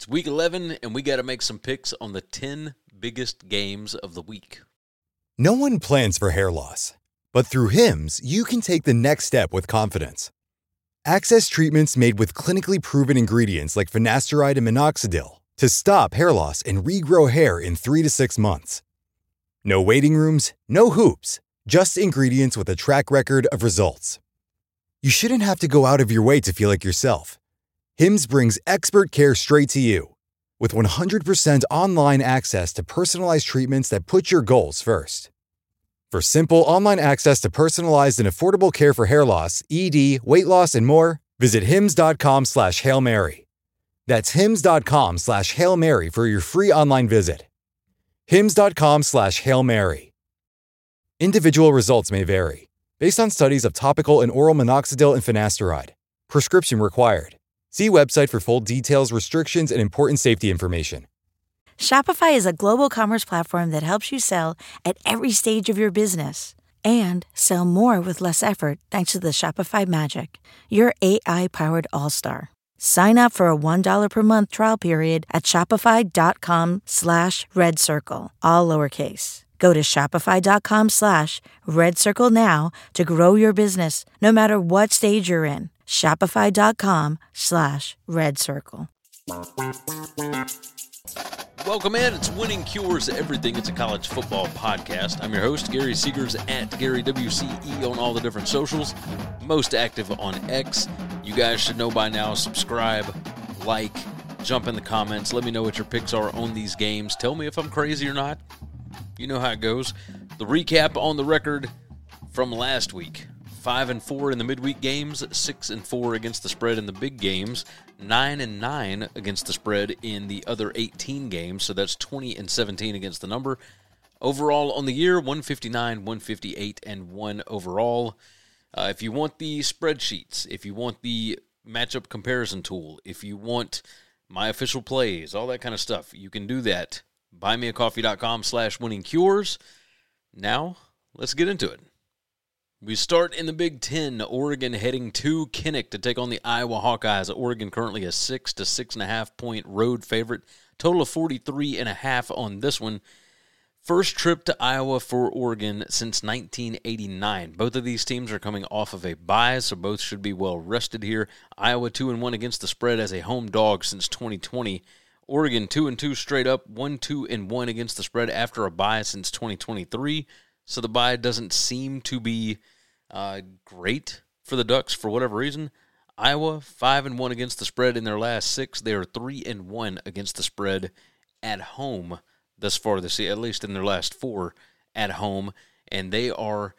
It's week 11, and we got to make some picks on the 10 biggest games of the week. No one plans for hair loss, but through Hims, you can take the next step with confidence. Access treatments made with clinically proven ingredients like finasteride and minoxidil to stop hair loss and regrow hair in 3 to 6 months. No waiting rooms, no hoops, just ingredients with a track record of results. You shouldn't have to go out of your way to feel like yourself. Hims brings expert care straight to you. With 100% online access to personalized treatments that put your goals first. For simple online access to personalized and affordable care for hair loss, ED, weight loss, and more, visit hims.com/Hail Mary. That's hims.com/Hail Mary for your free online visit. hims.com/Hail Mary. Individual results may vary, based on studies of topical and oral minoxidil and finasteride. Prescription required. See website for full details, restrictions, and important safety information. Shopify is a global commerce platform that helps you sell at every stage of your business and sell more with less effort thanks to the Shopify Magic, your AI-powered all-star. Sign up for a $1 per month trial period at shopify.com/redcircle, all lowercase. Go to shopify.com/redcircle now to grow your business, no matter what stage you're in. Shopify.com/redcircle. Welcome in. It's Winning Cures Everything. It's a college football podcast. I'm your host, Gary Seegers, at GaryWCE on all the different socials. Most active on X. You guys should know by now. Subscribe, like, jump in the comments. Let me know what your picks are on these games. Tell me if I'm crazy or not. You know how it goes. The recap on the record from last week. 5-4 in the midweek games, 6-4 against the spread in the big games, 9-9 against the spread in the other 18 games, so that's 20-17 against the number. Overall on the year, 159, 158, and 1 overall. If you want the spreadsheets, if you want the matchup comparison tool, if you want my official plays, all that kind of stuff, you can do that. buymeacoffee.com/winningcures. Now, let's get into it. We start in the Big Ten. Oregon heading to Kinnick to take on the Iowa Hawkeyes. Oregon currently a 6 to 6.5 point road favorite. Total of 43.5 on this one. First trip to Iowa for Oregon since 1989. Both of these teams are coming off of a bye, so both should be well rested here. Iowa 2-1 against the spread as a home dog since 2020. Oregon 2-2 straight up, 1-2-1 against the spread after a bye since 2023. So the bye doesn't seem to be great for the Ducks for whatever reason. Iowa 5-1 against the spread in their last 6. They are 3-1 against the spread at home thus far this year, at least in their last 4 at home, and they are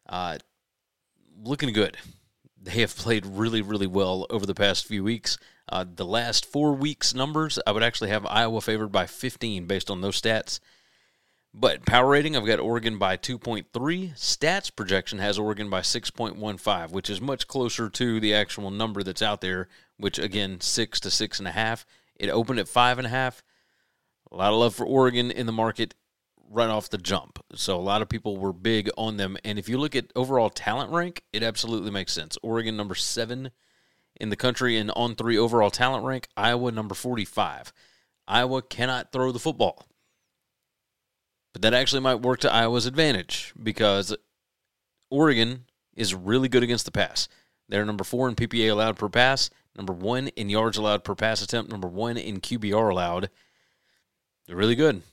looking good. They have played really, really well over the past few weeks. The last 4 weeks' numbers, I would actually have Iowa favored by 15 based on those stats. But power rating, I've got Oregon by 2.3. Stats projection has Oregon by 6.15, which is much closer to the actual number that's out there, which, again, 6 to 6.5. It opened at 5.5. A lot of love for Oregon in the market right off the jump. So a lot of people were big on them. And if you look at overall talent rank, it absolutely makes sense. Oregon number 7 in the country and on 3 overall talent rank. Iowa number 45. Iowa cannot throw the football. But that actually might work to Iowa's advantage because Oregon is really good against the pass. They're number 4 in PPA allowed per pass, number 1 in yards allowed per pass attempt, number 1 in QBR allowed. They're really good.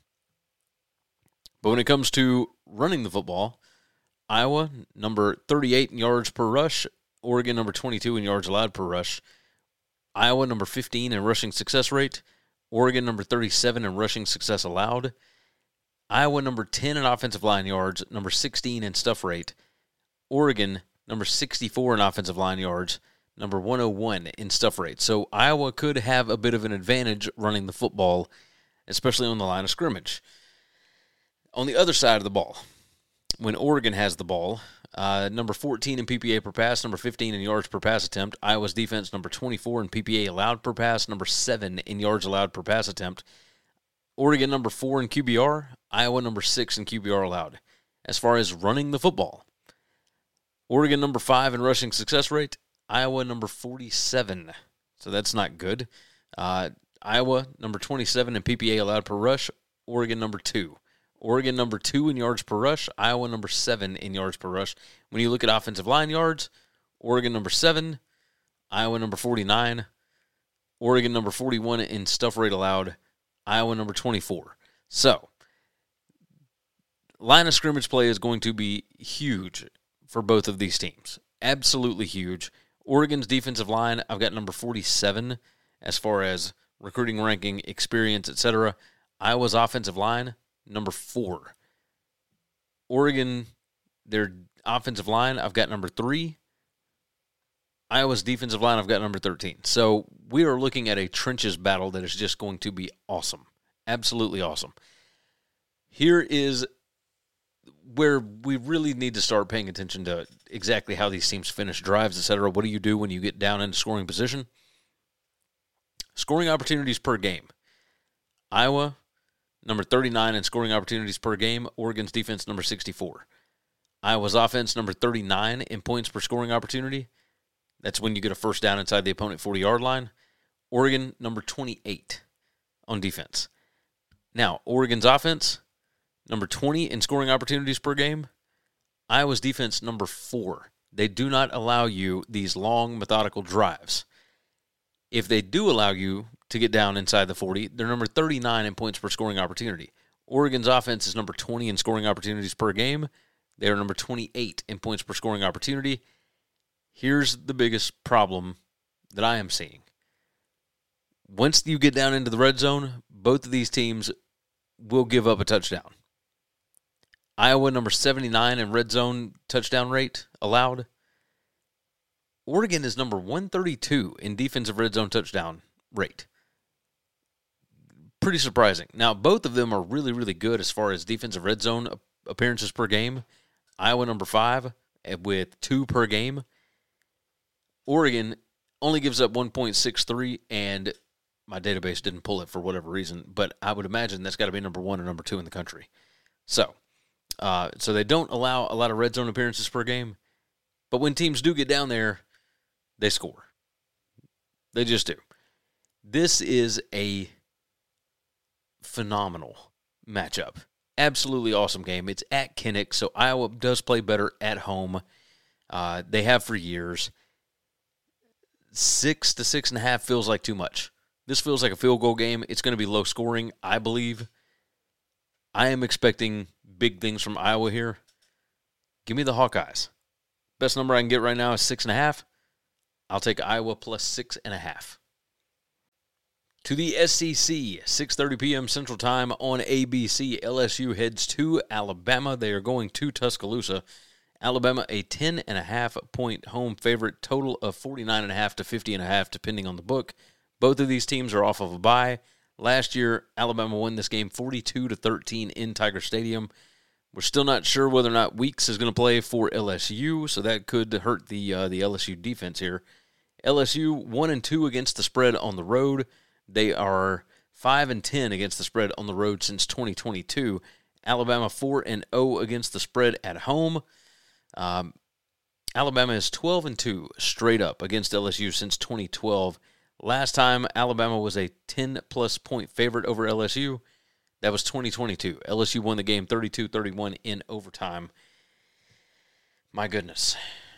But when it comes to running the football, Iowa, number 38 in yards per rush, Oregon, number 22 in yards allowed per rush. Iowa, number 15 in rushing success rate. Oregon, number 37 in rushing success allowed. Iowa, number 10 in offensive line yards, number 16 in stuff rate. Oregon, number 64 in offensive line yards, number 101 in stuff rate. So Iowa could have a bit of an advantage running the football, especially on the line of scrimmage. On the other side of the ball, when Oregon has the ball, number 14 in PPA per pass, number 15 in yards per pass attempt. Iowa's defense, number 24 in PPA allowed per pass, number 7 in yards allowed per pass attempt. Oregon number 4 in QBR, Iowa number 6 in QBR allowed. As far as running the football, Oregon number 5 in rushing success rate, Iowa number 47. So that's not good. Iowa, number 27 in PPA allowed per rush. Oregon, number 2. Oregon, number 2 in yards per rush. Iowa, number 7 in yards per rush. When you look at offensive line yards, Oregon, number 7. Iowa, number 49. Oregon, number 41 in stuff rate allowed. Iowa, number 24. So, line of scrimmage play is going to be huge for both of these teams. Absolutely huge. Oregon's defensive line, I've got number 47 as far as recruiting ranking, experience, etc. Iowa's offensive line, number 4. Oregon, their offensive line, I've got number 3. Iowa's defensive line, I've got number 13. So we are looking at a trenches battle that is just going to be awesome. Absolutely awesome. Here is where we really need to start paying attention to exactly how these teams finish drives, etc. What do you do when you get down into scoring position? Scoring opportunities per game. Iowa, number 39 in scoring opportunities per game. Oregon's defense, number 64. Iowa's offense, number 39 in points per scoring opportunity. That's when you get a first down inside the opponent 40-yard line. Oregon, number 28 on defense. Now, Oregon's offense, number 20 in scoring opportunities per game. Iowa's defense, number 4. They do not allow you these long, methodical drives. If they do allow you to get down inside the 40, they're number 39 in points per scoring opportunity. Oregon's offense is number 20 in scoring opportunities per game. They are number 28 in points per scoring opportunity. Here's the biggest problem that I am seeing. Once you get down into the red zone, both of these teams will give up a touchdown. Iowa, number 79 in red zone touchdown rate allowed. Oregon is number 132 in defensive red zone touchdown rate. Pretty surprising. Now, both of them are really, really good as far as defensive red zone appearances per game. Iowa, number 5 with 2 per game. Oregon only gives up 1.63, and my database didn't pull it for whatever reason, but I would imagine that's got to be number 1 or number 2 in the country. So they don't allow a lot of red zone appearances per game, but when teams do get down there, they score. They just do. This is a phenomenal matchup. Absolutely awesome game. It's at Kinnick, so Iowa does play better at home. They have for years. 6 to 6.5 feels like too much. This feels like a field goal game. It's going to be low scoring, I believe. I am expecting big things from Iowa here. Give me the Hawkeyes. Best number I can get right now is 6.5. I'll take Iowa plus 6.5. To the SEC, 6:30 p.m. Central Time on ABC. LSU heads to Alabama. They are going to Tuscaloosa. Alabama, a 10.5-point home favorite, total of 49.5 to 50.5, depending on the book. Both of these teams are off of a bye. Last year, Alabama won this game 42-13 in Tiger Stadium. We're still not sure whether or not Weeks is going to play for LSU, so that could hurt the LSU defense here. LSU 1-2 against the spread on the road. They are 5-10 against the spread on the road since 2022. Alabama 4-0 against the spread at home. Alabama is 12-2 straight up against LSU since 2012. Last time Alabama was a 10-plus point favorite over LSU, that was 2022. LSU won the game 32-31 in overtime. My goodness.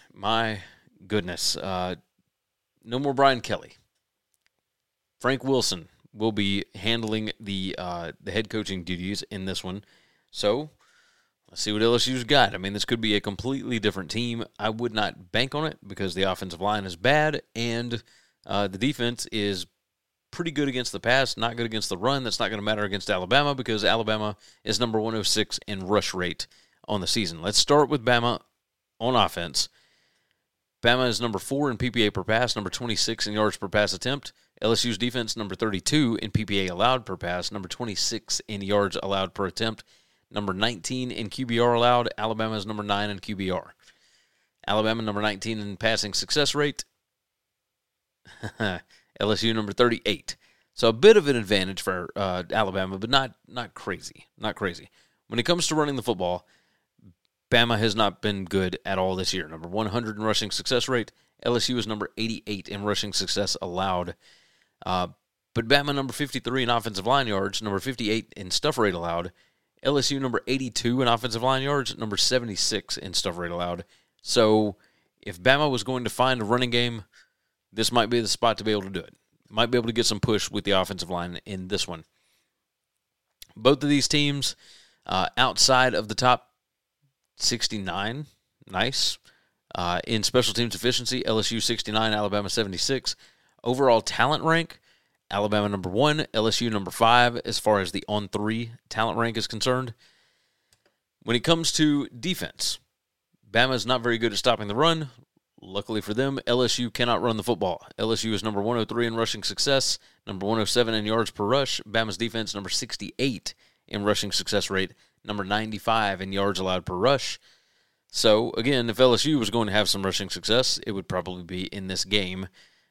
No more Brian Kelly. Frank Wilson will be handling the head coaching duties in this one. So, let's see what LSU's got. I mean, this could be a completely different team. I would not bank on it because the offensive line is bad, and the defense is pretty good against the pass, not good against the run. That's not going to matter against Alabama because Alabama is number 106 in rush rate on the season. Let's start with Bama on offense. Bama is number 4 in PPA per pass, number 26 in yards per pass attempt. LSU's defense, number 32 in PPA allowed per pass, number 26 in yards allowed per attempt, number 19 in QBR allowed. Alabama is number 9 in QBR. Alabama, number 19 in passing success rate. LSU, number 38. So a bit of an advantage for Alabama, but not crazy. Not crazy. When it comes to running the football, Bama has not been good at all this year. Number 100 in rushing success rate. LSU is number 88 in rushing success allowed. But Bama number 53 in offensive line yards, number 58 in stuff rate allowed. LSU number 82 in offensive line yards, number 76 in stuff rate allowed. So if Bama was going to find a running game, this might be the spot to be able to do it. Might be able to get some push with the offensive line in this one. Both of these teams outside of the top 69, nice. In special teams efficiency, LSU 69, Alabama 76. Overall talent rank, Alabama number 1, LSU number 5 as far as the on-3 talent rank is concerned. When it comes to defense, Bama is not very good at stopping the run. Luckily for them, LSU cannot run the football. LSU is number 103 in rushing success, number 107 in yards per rush. Bama's defense number 68 in rushing success rate, number 95 in yards allowed per rush. So, again, if LSU was going to have some rushing success, it would probably be in this game.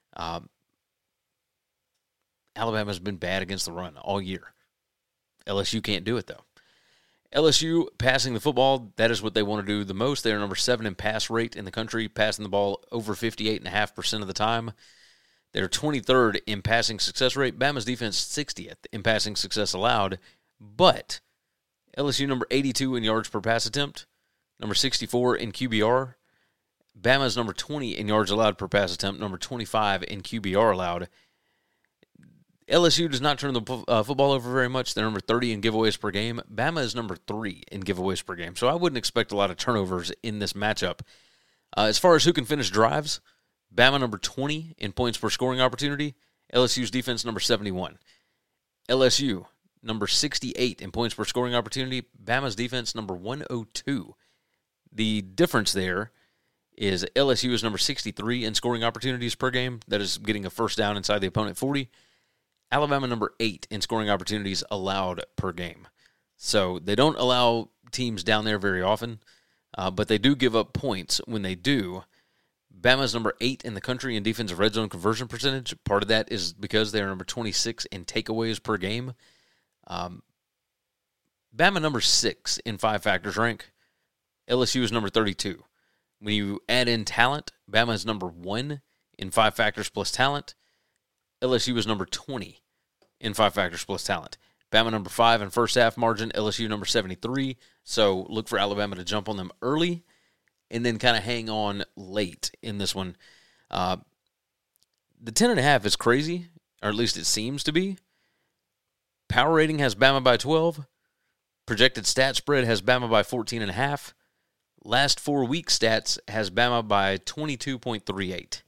Alabama's been bad against the run all year. LSU can't do it, though. LSU passing the football, that is what they want to do the most. They are number 7 in pass rate in the country, passing the ball over 58.5% of the time. They're 23rd in passing success rate. Bama's defense 60th in passing success allowed. But LSU number 82 in yards per pass attempt, number 64 in QBR. Bama's number 20 in yards allowed per pass attempt, number 25 in QBR allowed. LSU does not turn the football over very much. They're number 30 in giveaways per game. Bama is number 3 in giveaways per game. So I wouldn't expect a lot of turnovers in this matchup. As far as who can finish drives, Bama number 20 in points per scoring opportunity. LSU's defense number 71. LSU number 68 in points per scoring opportunity. Bama's defense number 102. The difference there is LSU is number 63 in scoring opportunities per game. That is getting a first down inside the opponent 40. Alabama number 8 in scoring opportunities allowed per game. So they don't allow teams down there very often, but they do give up points when they do. Bama's number 8 in the country in defensive red zone conversion percentage. Part of that is because they are number 26 in takeaways per game. Bama number 6 in 5 factors rank. LSU is number 32. When you add in talent, Bama is number 1 in 5 factors plus talent. LSU is number 20 in 5 factors plus talent. Bama number 5 in first half margin. LSU number 73. So look for Alabama to jump on them early and then kind of hang on late in this one. The 10.5 is crazy, or at least it seems to be. Power rating has Bama by 12. Projected stat spread has Bama by 14.5. Last 4 week stats has Bama by 22.38.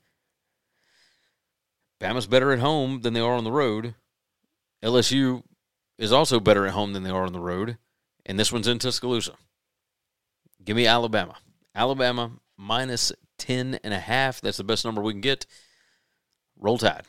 Bama's better at home than they are on the road. LSU is also better at home than they are on the road. And this one's in Tuscaloosa. Give me Alabama. Alabama minus 10.5. That's the best number we can get. Roll Tide.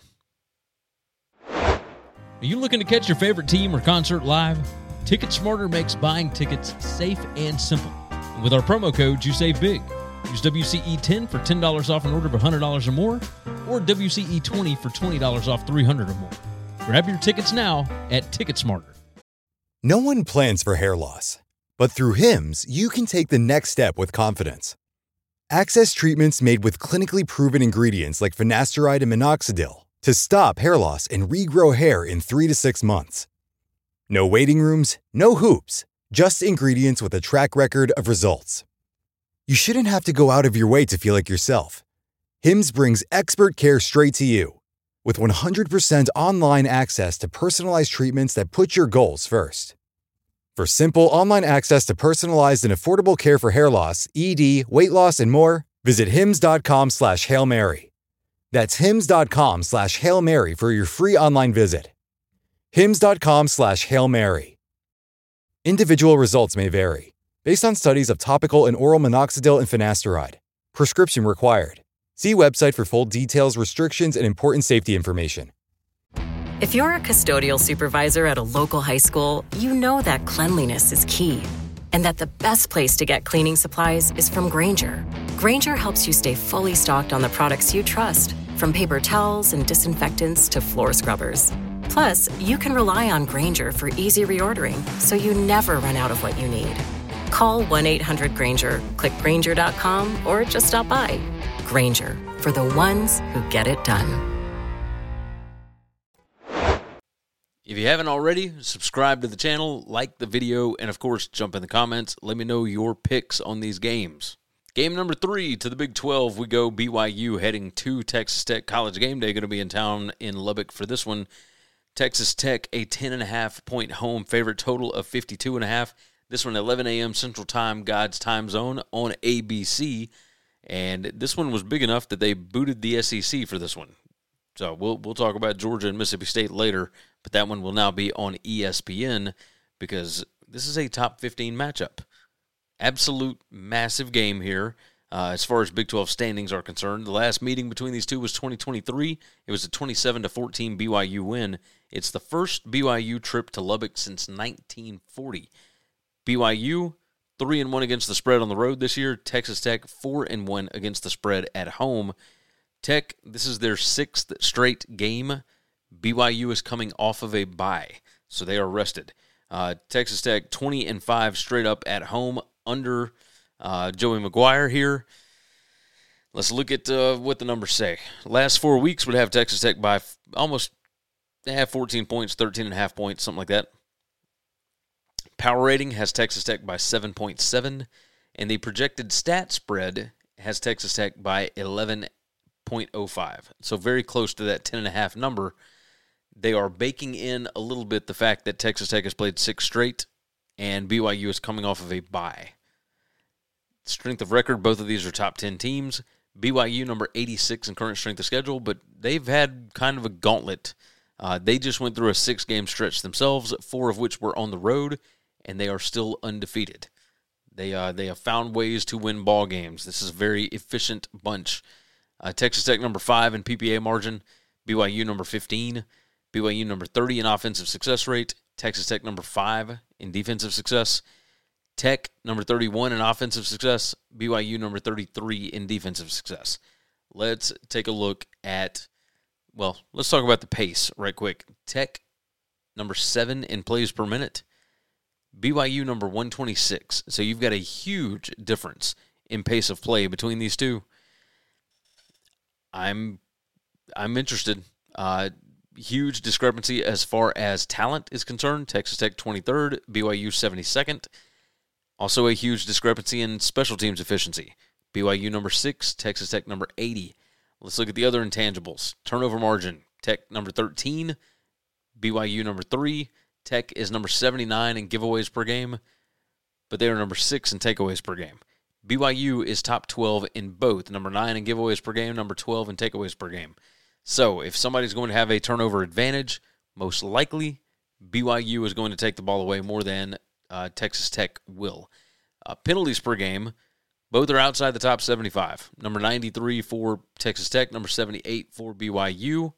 Are you looking to catch your favorite team or concert live? TicketSmarter makes buying tickets safe and simple. And with our promo code, you save big. Use WCE10 for $10 off an order of $100 or more, or WCE20 for $20 off $300 or more. Grab your tickets now at TicketSmarter. No one plans for hair loss, but through Hims, you can take the next step with confidence. Access treatments made with clinically proven ingredients like finasteride and minoxidil to stop hair loss and regrow hair in 3 to 6 months. No waiting rooms, no hoops, just ingredients with a track record of results. You shouldn't have to go out of your way to feel like yourself. Hims brings expert care straight to you. With 100% online access to personalized treatments that put your goals first. For simple online access to personalized and affordable care for hair loss, ED, weight loss, and more, visit hims.com/Hail Mary. That's hims.com/Hail Mary for your free online visit. hims.com/Hail Mary. Individual results may vary, based on studies of topical and oral minoxidil and finasteride. Prescription required. See website for full details, restrictions, and important safety information. If you're a custodial supervisor at a local high school, you know that cleanliness is key, and that the best place to get cleaning supplies is from Grainger. Grainger helps you stay fully stocked on the products you trust, from paper towels and disinfectants to floor scrubbers. Plus, you can rely on Grainger for easy reordering, so you never run out of what you need. Call 1-800-GRAINGER, click Grainger.com, or just stop by. Grainger, for the ones who get it done. If you haven't already, subscribe to the channel, like the video, and of course, jump in the comments. Let me know your picks on these games. Game number 3 to the Big 12, we go BYU heading to Texas Tech. College Game Day going to be in town in Lubbock for this one. Texas Tech, a 10.5-point home favorite, total of 52.5. This one, 11 a.m. Central Time, God's time zone on ABC. And this one was big enough that they booted the SEC for this one. So we'll talk about Georgia and Mississippi State later, but that one will now be on ESPN because this is a top 15 matchup. Absolute massive game here as far as Big 12 standings are concerned. The last meeting between these two was 2023. It was a 27-14 BYU win. It's the first BYU trip to Lubbock since 1940. BYU 3-1 against the spread on the road this year. Texas Tech 4-1 against the spread at home. Tech, this is their 6th straight game. BYU is coming off of a bye, so they are rested. Texas Tech 20-5 straight up at home under Joey McGuire here. Let's look at what the numbers say. Last 4 weeks would have Texas Tech by almost 14 points, 13.5 points, something like that. Power rating has Texas Tech by 7.7, and the projected stat spread has Texas Tech by 11.05. So very close to that 10.5 number. They are baking in a little bit the fact that Texas Tech has played 6 straight and BYU is coming off of a bye. Strength of record, both of these are top 10 teams. BYU number 86 in current strength of schedule, but they've had kind of a gauntlet. They just went through a 6-game stretch themselves, 4 of which were on the road, and they are still undefeated. They have found ways to win ball games. This is a very efficient bunch. Texas Tech number 5 in PPA margin, BYU number 15, BYU number 30 in offensive success rate, Texas Tech number 5 in defensive success, Tech number 31 in offensive success, BYU number 33 in defensive success. Let's take a look at, let's talk about the pace right quick. Tech number 7 in plays per minute, BYU number 126. So you've got a huge difference in pace of play between these two. I'm interested. Huge discrepancy as far as talent is concerned. Texas Tech 23rd, BYU 72nd. Also a huge discrepancy in special teams efficiency. BYU number 6, Texas Tech number 80. Let's look at the other intangibles. Turnover margin, Tech number 13, BYU number 3. Tech is number 79 in giveaways per game, but they are number 6 in takeaways per game. BYU is top 12 in both, number 9 in giveaways per game, number 12 in takeaways per game. So if somebody's going to have a turnover advantage, most likely BYU is going to take the ball away more than Texas Tech will. Penalties per game, both are outside the top 75. Number 93 for Texas Tech, number 78 for BYU.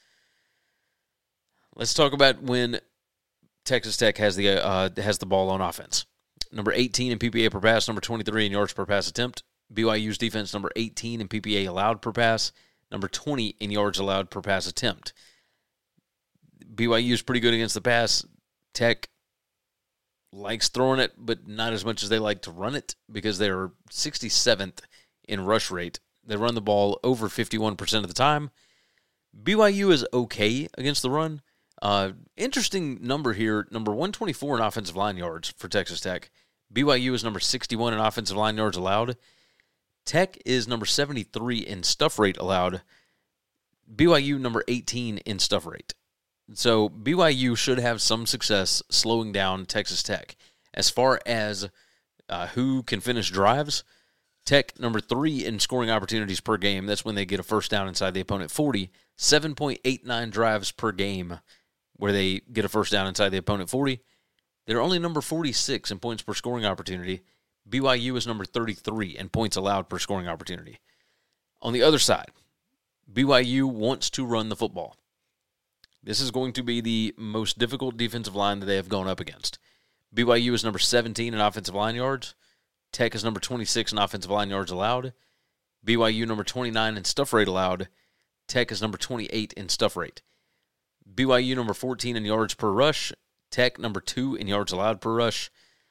Let's talk about when Texas Tech has the ball on offense. Number 18 in PPA per pass, number 23 in yards per pass attempt. BYU's defense, number 18 in PPA allowed per pass, number 20 in yards allowed per pass attempt. BYU is pretty good against the pass. Tech likes throwing it, but not as much as they like to run it because they're 67th in rush rate. They run the ball over 51% of the time. BYU is okay against the run. Interesting number here, number 124 in offensive line yards for Texas Tech. BYU is number 61 in offensive line yards allowed. Tech is number 73 in stuff rate allowed. BYU number 18 in stuff rate. So BYU should have some success slowing down Texas Tech. As far as who can finish drives, Tech number 3 in scoring opportunities per game. That's when they get a first down inside the opponent 40. 7.89 drives per game where they get a first down inside the opponent 40. They're only number 46 in points per scoring opportunity. BYU is number 33 in points allowed per scoring opportunity. On the other side, BYU wants to run the football. This is going to be the most difficult defensive line that they have gone up against. BYU is number 17 in offensive line yards. Tech is number 26 in offensive line yards allowed. BYU number 29 in stuff rate allowed. Tech is number 28 in stuff rate. BYU number 14 in yards per rush. Tech number 2 in yards allowed per rush.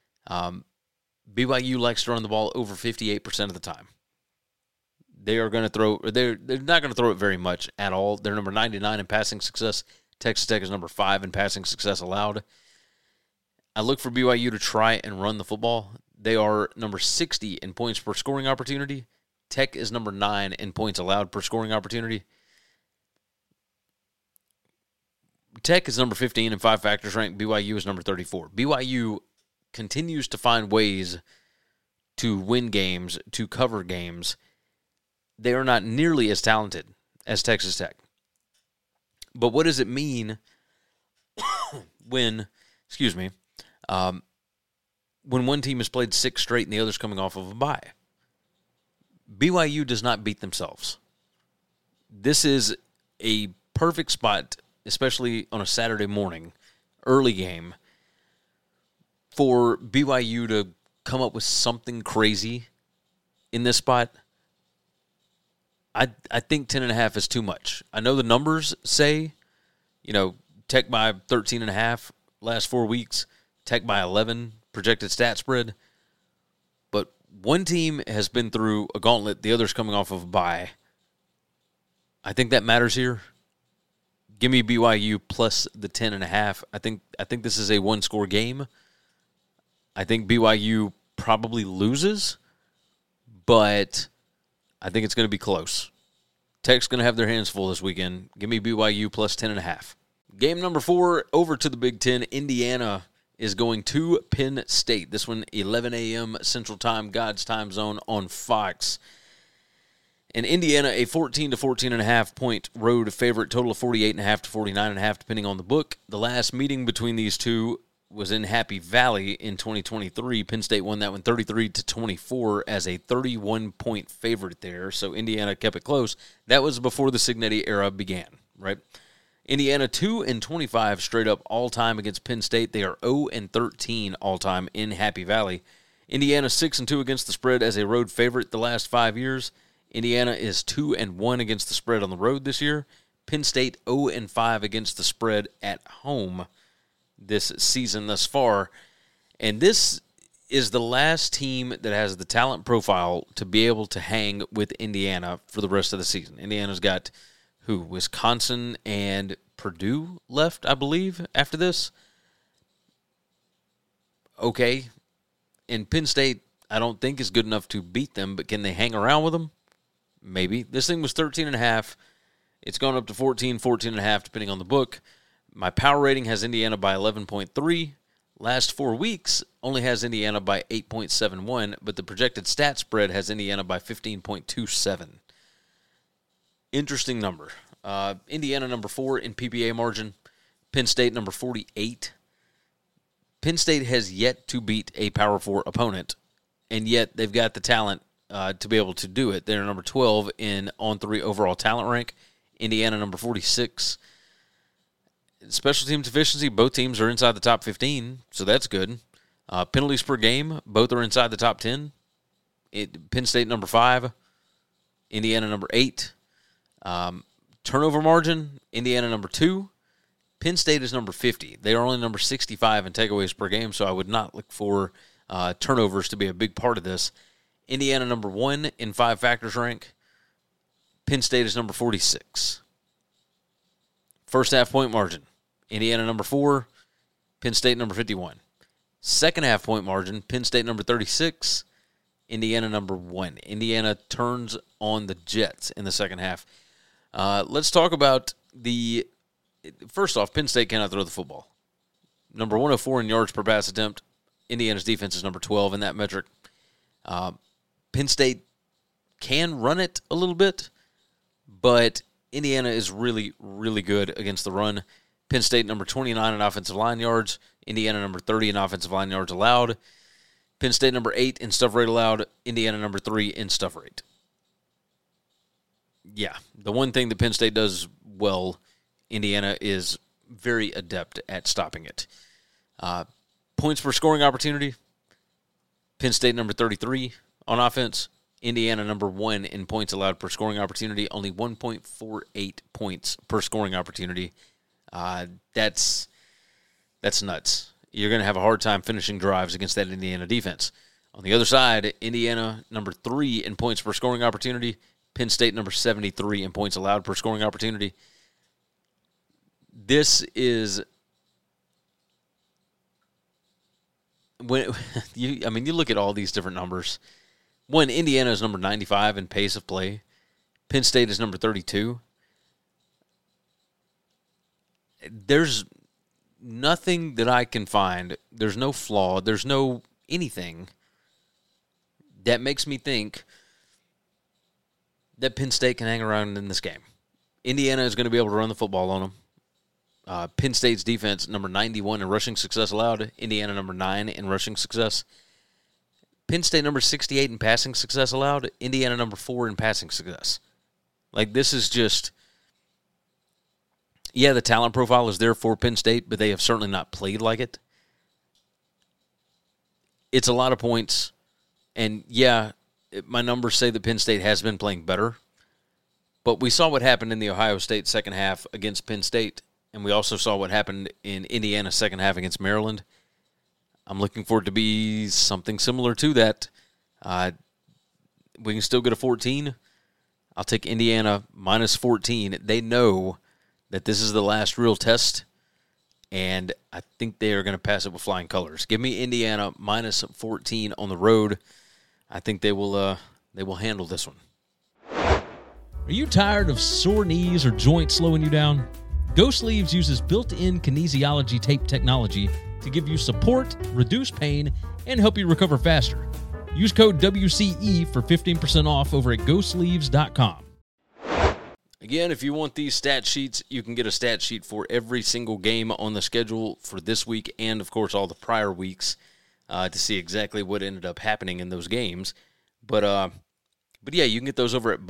BYU likes to run the ball over 58% of the time. They are going to throw. They're not going to throw it very much at all. They're number 99 in passing success, Texas Tech is number 5 in passing success allowed. I look for BYU to try and run the football. They are number 60 in points per scoring opportunity. Tech is number 9 in points allowed per scoring opportunity. Tech is number 15 in 5 factors ranked. BYU is number 34. BYU continues to find ways to win games, to cover games. They are not nearly as talented as Texas Tech. But what does it mean when one team has played 6 straight and the other's coming off of a bye? BYU does not beat themselves. This is a perfect spot, especially on a Saturday morning, early game, for BYU to come up with something crazy in this spot. I think 10.5 is too much. I know the numbers say, Tech by 13.5 last 4 weeks, Tech by 11 projected stat spread. But one team has been through a gauntlet, the other's coming off of a bye. I think that matters here. Give me BYU plus the 10.5. I think this is a one-score game. I think BYU probably loses, but I think it's going to be close. Tech's going to have their hands full this weekend. Give me BYU plus 10.5. Game number 4, over to the Big Ten. Indiana is going to Penn State. This one, 11 a.m. Central Time, God's time zone on Fox. And Indiana, a 14 to 14.5 point road favorite, total of 48.5 to 49.5, depending on the book. The last meeting between these two was in Happy Valley in 2023. Penn State won that one 33 to 24 as a 31-point favorite there. So Indiana kept it close. That was before the Cignetti era began, right? Indiana 2-25 straight up all time against Penn State. They are 0-13 all time in Happy Valley. Indiana 6-2 against the spread as a road favorite the last 5 years. Indiana is 2-1 against the spread on the road this year. Penn State 0-5 against the spread at home this season thus far. And this is the last team that has the talent profile to be able to hang with Indiana for the rest of the season. Indiana's got Wisconsin and Purdue left, I believe, after this. Okay. And Penn State, I don't think is good enough to beat them, but can they hang around with them? Maybe. This thing was 13.5. It's gone up to 14, 14.5, depending on the book. My power rating has Indiana by 11.3. Last 4 weeks only has Indiana by 8.71, but the projected stat spread has Indiana by 15.27. Interesting number. Indiana number 4 in PPA margin. Penn State number 48. Penn State has yet to beat a Power 4 opponent, and yet they've got the talent to be able to do it. They're number 12 in On3 overall talent rank. Indiana number 46. Special teams efficiency, both teams are inside the top 15, so that's good. Penalties per game, both are inside the top 10. Penn State number 5, Indiana number 8. Turnover margin, Indiana number 2. Penn State is number 50. They are only number 65 in takeaways per game, so I would not look for turnovers to be a big part of this. Indiana number 1 in 5 factors rank. Penn State is number 46. First half point margin, Indiana number 4, Penn State number 51. Second half point margin, Penn State number 36, Indiana number 1. Indiana turns on the Jets in the second half. Let's talk about first off, Penn State cannot throw the football. Number 104 in yards per pass attempt. Indiana's defense is number 12 in that metric. Penn State can run it a little bit, but Indiana is really, really good against the run. Penn State number 29 in offensive line yards. Indiana number 30 in offensive line yards allowed. Penn State number 8 in stuff rate allowed. Indiana number 3 in stuff rate. Yeah, the one thing that Penn State does well, Indiana is very adept at stopping it. Points per scoring opportunity, Penn State number 33 on offense. Indiana number 1 in points allowed per scoring opportunity, only 1.48 points per scoring opportunity. That's nuts. You're going to have a hard time finishing drives against that Indiana defense. On the other side, Indiana number 3 in points per scoring opportunity, Penn State number 73 in points allowed per scoring opportunity. this is when you look at all these different numbers. One, Indiana is number 95 in pace of play. Penn State is number 32. There's nothing that I can find. There's no flaw. There's no anything that makes me think that Penn State can hang around in this game. Indiana is going to be able to run the football on them. Penn State's defense, number 91 in rushing success allowed. Indiana, number 9 in rushing success. Penn State, number 68 in passing success allowed. Indiana, number 4 in passing success. Like, this is just... Yeah, the talent profile is there for Penn State, but they have certainly not played like it. It's a lot of points. And, yeah, my numbers say that Penn State has been playing better. But we saw what happened in the Ohio State second half against Penn State, and we also saw what happened in Indiana's second half against Maryland. I'm looking for it to be something similar to that. We can still get a 14. I'll take Indiana minus 14. They know that this is the last real test, and I think they are going to pass it with flying colors. Give me Indiana minus 14 on the road. I think they will handle this one. Are you tired of sore knees or joints slowing you down? Go Sleeves uses built-in kinesiology tape technology to give you support, reduce pain, and help you recover faster. Use code WCE for 15% off over at GoSleeves.com. Again, if you want these stat sheets, you can get a stat sheet for every single game on the schedule for this week and, of course, all the prior weeks to see exactly what ended up happening in those games. But yeah, you can get those over at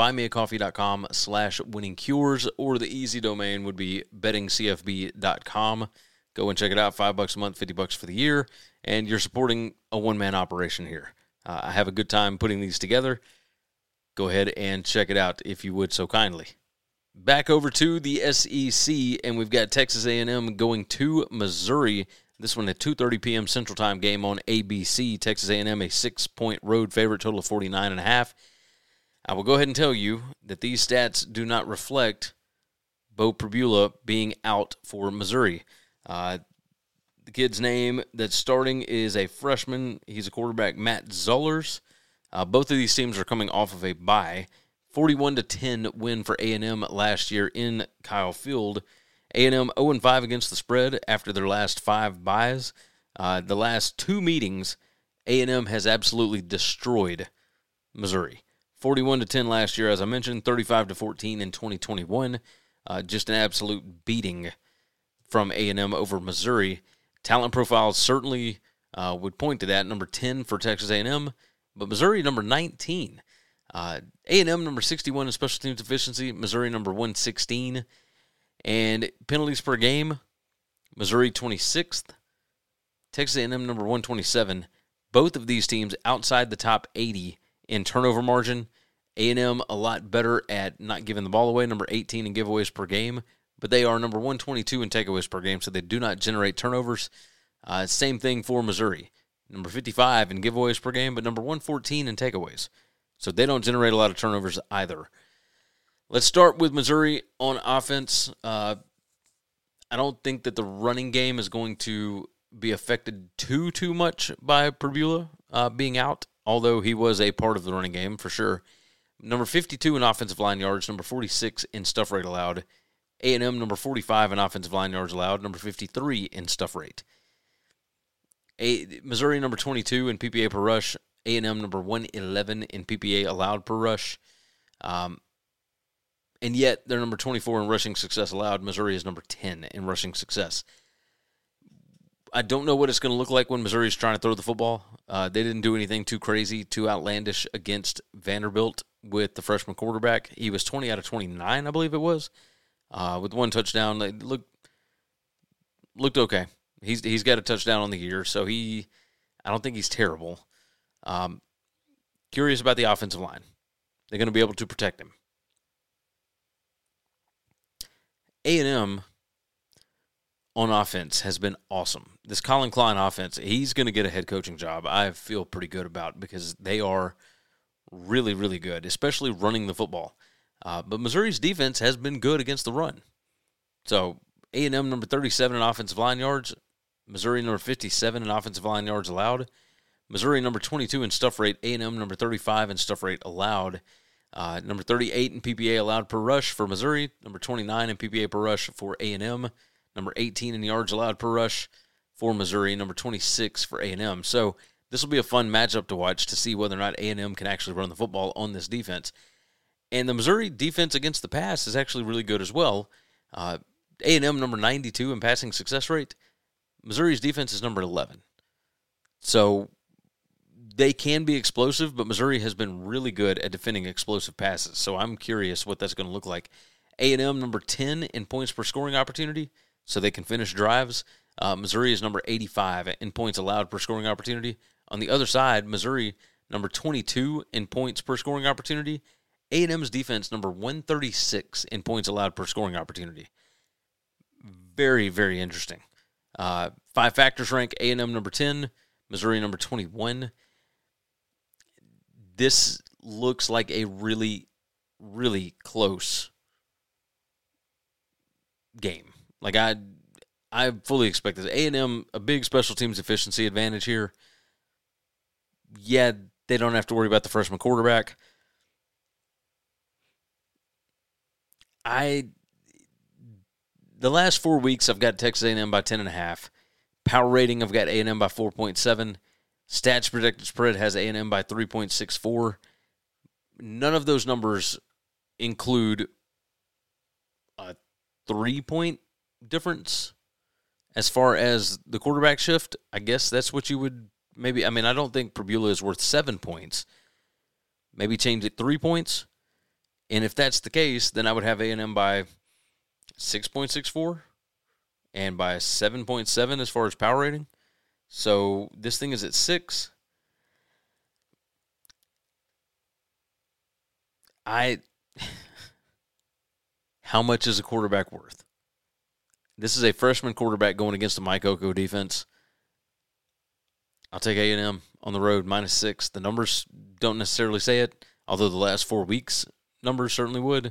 buymeacoffee.com/winningcures, or the easy domain would be bettingcfb.com. Go and check it out. $5 a month, $50 for the year, and you're supporting a one-man operation here. I have a good time putting these together. Go ahead and check it out if you would so kindly. Back over to the SEC, and we've got Texas A&M going to Missouri. This one at 2:30 p.m. Central Time game on ABC. Texas A&M a 6-point road favorite, total of 49.5. I will go ahead and tell you that these stats do not reflect Bo Pribula being out for Missouri. The kid's name that's starting is a freshman. He's a quarterback, Matt Zollers. Both of these teams are coming off of a bye. 41-10 win for A&M last year in Kyle Field. A&M 0-5 against the spread after their last 5 byes. The last 2 meetings, A&M has absolutely destroyed Missouri. 41-10 last year, as I mentioned, 35-14 in 2021. Just an absolute beating from A&M over Missouri. Talent profiles certainly would point to that. Number 10 for Texas A&M, but Missouri number 19. A&M number 61 in special teams efficiency, Missouri number 116. And penalties per game, Missouri 26th, Texas A&M number 127. Both of these teams outside the top 80 in turnover margin. A&M a lot better at not giving the ball away, number 18 in giveaways per game, but they are number 122 in takeaways per game, so they do not generate turnovers. Same thing for Missouri, number 55 in giveaways per game, but number 114 in takeaways. So they don't generate a lot of turnovers either. Let's start with Missouri on offense. I don't think that the running game is going to be affected too much by Pribula being out, although he was a part of the running game for sure. Number 52 in offensive line yards, number 46 in stuff rate allowed. A&M number 45 in offensive line yards allowed, number 53 in stuff rate. Missouri number 22 in PPA per rush, A&M number 111 in PPA allowed per rush. And yet they're number 24 in rushing success allowed. Missouri is number 10 in rushing success. I don't know what it's going to look like when Missouri's trying to throw the football. They didn't do anything too crazy, too outlandish against Vanderbilt with the freshman quarterback. He was 20 out of 29, I believe it was, with 1 touchdown. They looked okay. He's got a touchdown on the year, so I don't think he's terrible. Curious about the offensive line. They're going to be able to protect him. A&M on offense has been awesome. This Colin Klein offense, he's going to get a head coaching job. I feel pretty good about because they are really, really good, especially running the football. But Missouri's defense has been good against the run. So A&M number 37 in offensive line yards. Missouri number 57 in offensive line yards allowed. Missouri number 22 in stuff rate. A&M number 35 in stuff rate allowed. Number 38 in PPA allowed per rush for Missouri. Number 29 in PPA per rush for A&M. Number 18 in yards allowed per rush for Missouri. Number 26 for A&M. So this will be a fun matchup to watch to see whether or not A&M can actually run the football on this defense. And the Missouri defense against the pass is actually really good as well. A&M number 92 in passing success rate. Missouri's defense is number 11. So they can be explosive, but Missouri has been really good at defending explosive passes. So I'm curious what that's going to look like. A&M number 10 in points per scoring opportunity, so they can finish drives. Missouri is number 85 in points allowed per scoring opportunity. On the other side, Missouri number 22 in points per scoring opportunity. A&M's defense number 136 in points allowed per scoring opportunity. Very, very interesting. 5 factors rank A&M number 10, Missouri number 21. This looks like a really, really close game. Like I fully expect this. A&M, a big special teams efficiency advantage here. Yeah, they don't have to worry about the freshman quarterback. The last 4 weeks, I've got Texas A&M by 10.5. Power rating, I've got A&M by 4.7. Stats projected spread has A&M by 3.64. None of those numbers include a 3-point difference as far as the quarterback shift. I guess that's what you would maybe. I mean, I don't think Pribula is worth 7 points. Maybe change it 3 points. And if that's the case, then I would have A&M by 6.64 and by 7.7 as far as power rating. So this thing is at 6. How much is a quarterback worth? This is a freshman quarterback going against a Mike Oko defense. I'll take A&M on the road, -6. The numbers don't necessarily say it, although the last 4 weeks numbers certainly would.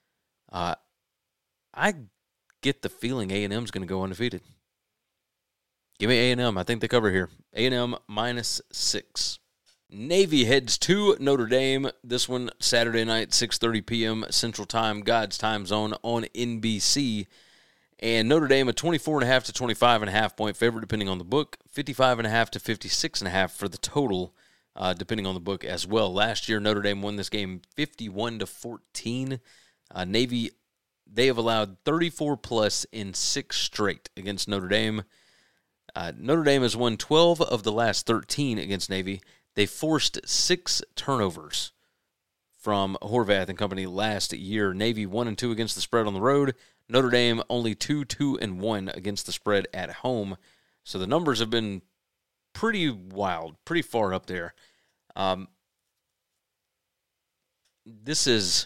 I get the feeling A&M is going to go undefeated. Give me A&M. I think they cover here. A&M -6. Navy heads to Notre Dame. This one Saturday night, 6:30 p.m. Central Time, God's time zone on NBC. And Notre Dame a 24.5 to 25.5 point favorite, depending on the book. 55.5 to 56.5 for the total, depending on the book as well. Last year, Notre Dame won this game 51 to 14. Navy, they have allowed 34 plus in 6 straight against Notre Dame. Notre Dame has won 12 of the last 13 against Navy. They forced 6 turnovers from Horvath and company last year. Navy 1-2 against the spread on the road. Notre Dame only 2-1 against the spread at home. So the numbers have been pretty wild, pretty far up there. This is,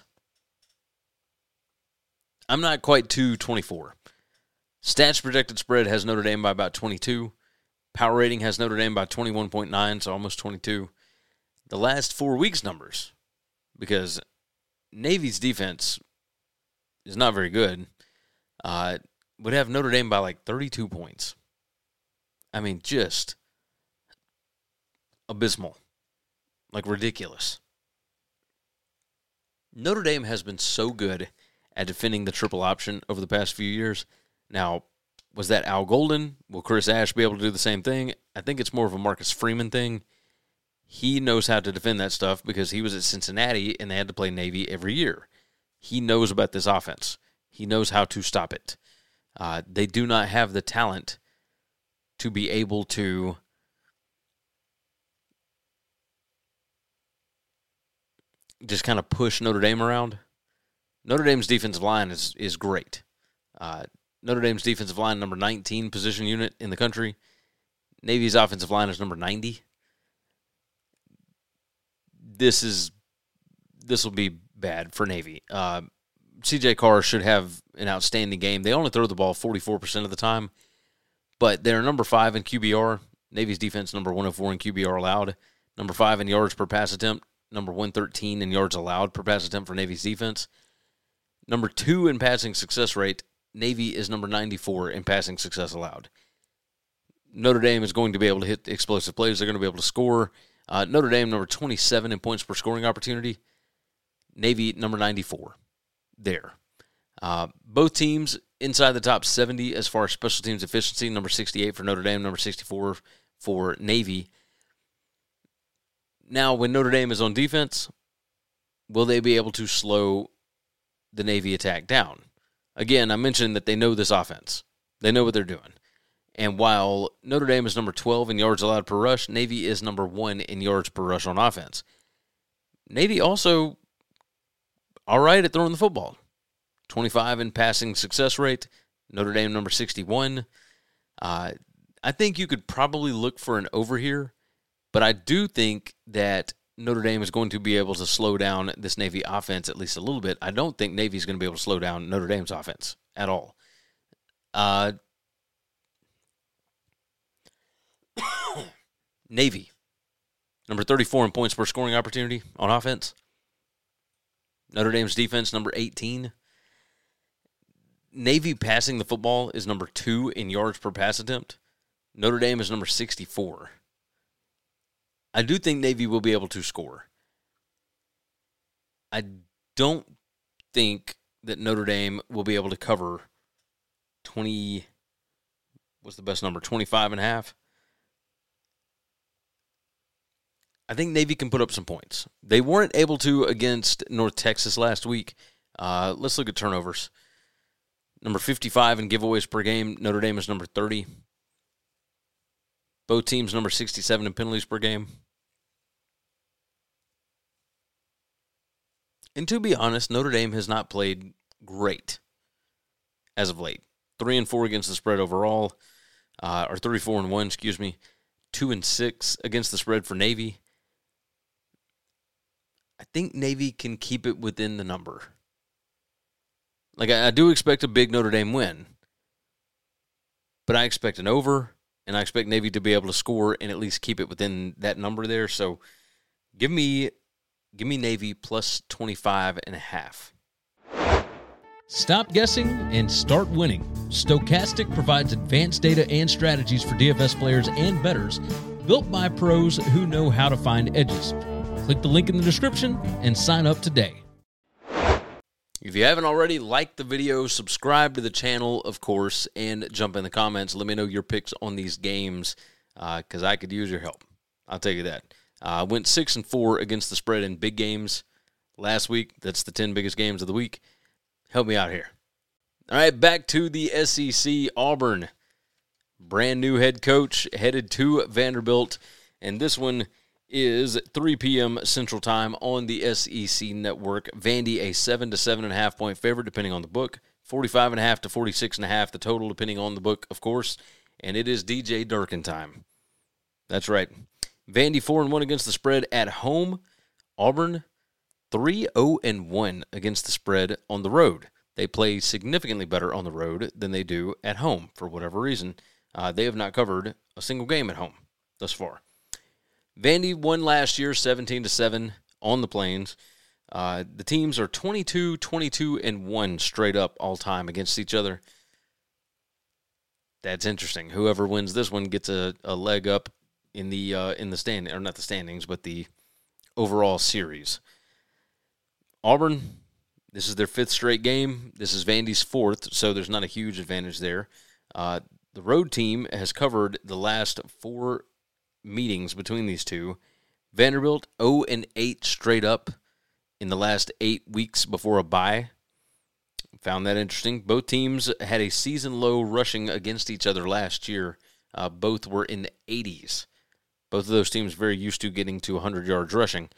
I'm not quite 224. Stats projected spread has Notre Dame by about 22. Power rating has Notre Dame by 21.9, so almost 22. The last 4 weeks numbers, because Navy's defense is not very good, would have Notre Dame by like 32 points. I mean, just abysmal. Like ridiculous. Notre Dame has been so good at defending the triple option over the past few years. Now, was that Al Golden? Will Chris Ash be able to do the same thing? I think it's more of a Marcus Freeman thing. He knows how to defend that stuff because he was at Cincinnati and they had to play Navy every year. He knows about this offense. He knows how to stop it. They do not have the talent to be able to just kind of push Notre Dame around. Notre Dame's defensive line is great. Notre Dame's defensive line, number 19 position unit in the country. Navy's offensive line is number 90. This will be bad for Navy. C.J. Carr should have an outstanding game. They only throw the ball 44% of the time, but they're number 5 in QBR. Navy's defense, number 104 in QBR allowed. Number 5 in yards per pass attempt. Number 113 in yards allowed per pass attempt for Navy's defense. Number 2 in passing success rate. Navy is number 94 in passing success allowed. Notre Dame is going to be able to hit explosive plays. They're going to be able to score. Notre Dame, number 27 in points per scoring opportunity. Navy, number 94 there. Both teams inside the top 70 as far as special teams efficiency, number 68 for Notre Dame, number 64 for Navy. Now, when Notre Dame is on defense, will they be able to slow the Navy attack down? Again, I mentioned that they know this offense. They know what they're doing. And while Notre Dame is number 12 in yards allowed per rush, Navy is number 1 in yards per rush on offense. Navy also all right at throwing the football. 25 in passing success rate. Notre Dame number 61. I think you could probably look for an over here, but I do think that Notre Dame is going to be able to slow down this Navy offense at least a little bit. I don't think Navy is going to be able to slow down Notre Dame's offense at all. Navy, number 34 in points per scoring opportunity on offense. Notre Dame's defense, number 18. Navy passing the football is number 2 in yards per pass attempt. Notre Dame is number 64. I do think Navy will be able to score. I don't think that Notre Dame will be able to cover 20, what's the best number, 25.5. I think Navy can put up some points. They weren't able to against North Texas last week. Let's look at turnovers. Number 55 in giveaways per game. Notre Dame is number 30. Both teams number 67 in penalties per game. And to be honest, Notre Dame has not played great as of late. 3-4 against the spread overall, or 3-4-1, excuse me. 2-6 against the spread for Navy. I think Navy can keep it within the number. Like, I do expect a big Notre Dame win, but I expect an over, and I expect Navy to be able to score and at least keep it within that number there. So give me Navy plus 25.5. Stop guessing and start winning. Stochastic provides advanced data and strategies for DFS players and bettors, built by pros who know how to find edges. Click the link in the description and sign up today. If you haven't already, like the video, subscribe to the channel, of course, and jump in the comments. Let me know your picks on these games because I could use your help. I'll tell you that. I went 6-4 against the spread in big games last week. That's the 10 biggest games of the week. Help me out here. All right, back to the SEC. Auburn, brand new head coach, headed to Vanderbilt, and this one is 3 p.m. Central Time on the SEC Network. Vandy, a 7 to 7.5 point favorite, depending on the book. 45.5 to 46.5, the total, depending on the book, of course. And it is DJ Durkin time. That's right. Vandy 4-1 against the spread at home. Auburn 3-0-1 against the spread on the road. They play significantly better on the road than they do at home. For whatever reason, they have not covered a single game at home thus far. Vandy won last year 17-7 on the Plains. The teams are 22-1 straight up all time against each other. That's interesting. Whoever wins this one gets a leg up in the stand, or not the standings, but the overall series. Auburn, this is their 5th straight game. This is Vandy's 4th, so there's not a huge advantage there. The road team has covered the last 4 meetings between these two. Vanderbilt 0-8 straight up in the last 8 weeks before a bye. Found that interesting. Both teams had a season low rushing against each other last year. Both were in the 80s. Both of those teams very used to getting to 100 yards rushing.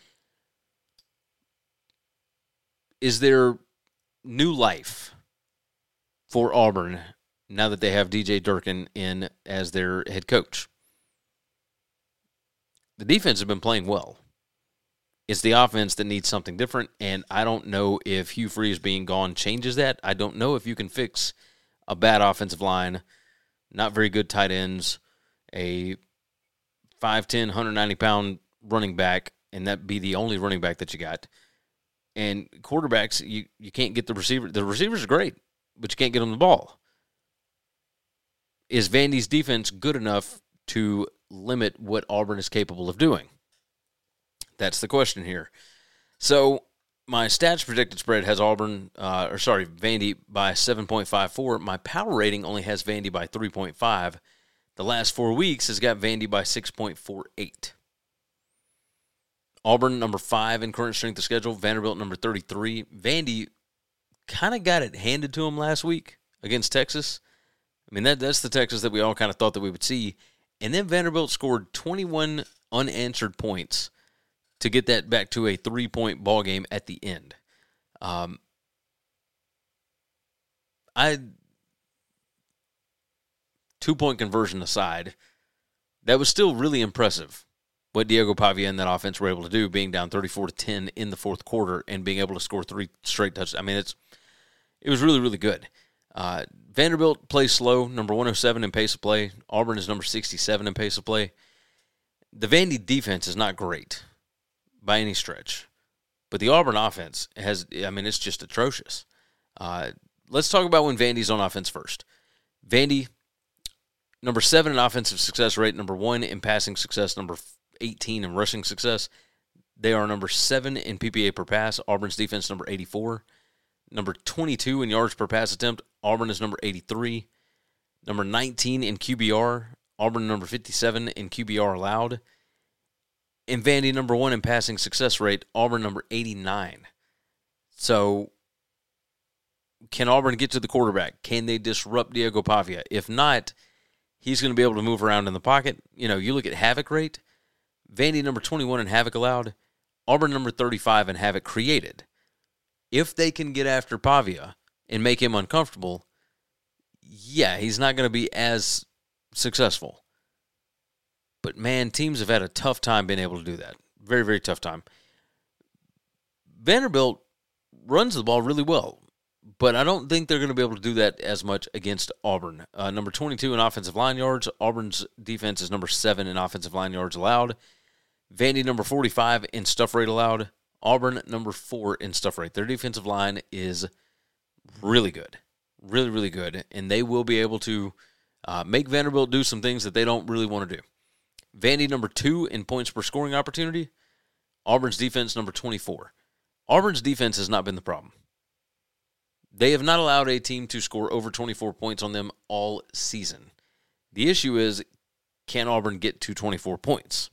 Is there new life for Auburn now that they have DJ Durkin in as their head coach? The defense has been playing well. It's the offense that needs something different, and I don't know if Hugh Freeze being gone changes that. I don't know if you can fix a bad offensive line, not very good tight ends, a 5'10", 190-pound running back, and that be the only running back that you got. And quarterbacks, you can't get the receiver. The receivers are great. but you can't get them the ball. Is Vandy's defense good enough to limit what Auburn is capable of doing? That's the question here. So my stats predicted spread has Vandy by 7.54. My power rating only has Vandy by 3.5. The last 4 weeks has got Vandy by 6.48. Auburn, number 5 in current strength of schedule. Vanderbilt, number 33. Vandy kind of got it handed to them last week against Texas. I mean, that's the Texas that we all kind of thought that we would see. And then Vanderbilt scored 21 unanswered points to get that back to a 3-point ball game at the end. Two-point conversion aside, that was still really impressive what Diego Pavia and that offense were able to do, being down 34-10 in the fourth quarter and being able to score 3 straight touchdowns. I mean, it was really, really good. Vanderbilt plays slow, number 107 in pace of play. Auburn is number 67 in pace of play. The Vandy defense is not great by any stretch, but the Auburn offense it's just atrocious. Let's talk about when Vandy's on offense first. Vandy, number 7 in offensive success rate, number 1 in passing success, number 18 in rushing success. They are number 7 in PPA per pass. Auburn's defense, number 84. Number 22 in yards per pass attempt. Auburn is number 83. Number 19 in QBR. Auburn number 57 in QBR allowed. And Vandy number 1 in passing success rate. Auburn number 89. So, can Auburn get to the quarterback? Can they disrupt Diego Pavia? If not, he's going to be able to move around in the pocket. You look at havoc rate. Vandy number 21 in havoc allowed. Auburn number 35 in havoc created. If they can get after Pavia and make him uncomfortable, yeah, he's not going to be as successful. But, man, teams have had a tough time being able to do that. Very, very tough time. Vanderbilt runs the ball really well, but I don't think they're going to be able to do that as much against Auburn. Number 22 in offensive line yards. Auburn's defense is number 7 in offensive line yards allowed. Vandy number 45 in stuff rate allowed. Auburn, number 4 in stuff rate. Their defensive line is really good. Really, really good. And they will be able to make Vanderbilt do some things that they don't really want to do. Vandy, number 2 in points per scoring opportunity. Auburn's defense, number 24. Auburn's defense has not been the problem. They have not allowed a team to score over 24 points on them all season. The issue is, can Auburn get to 24 points?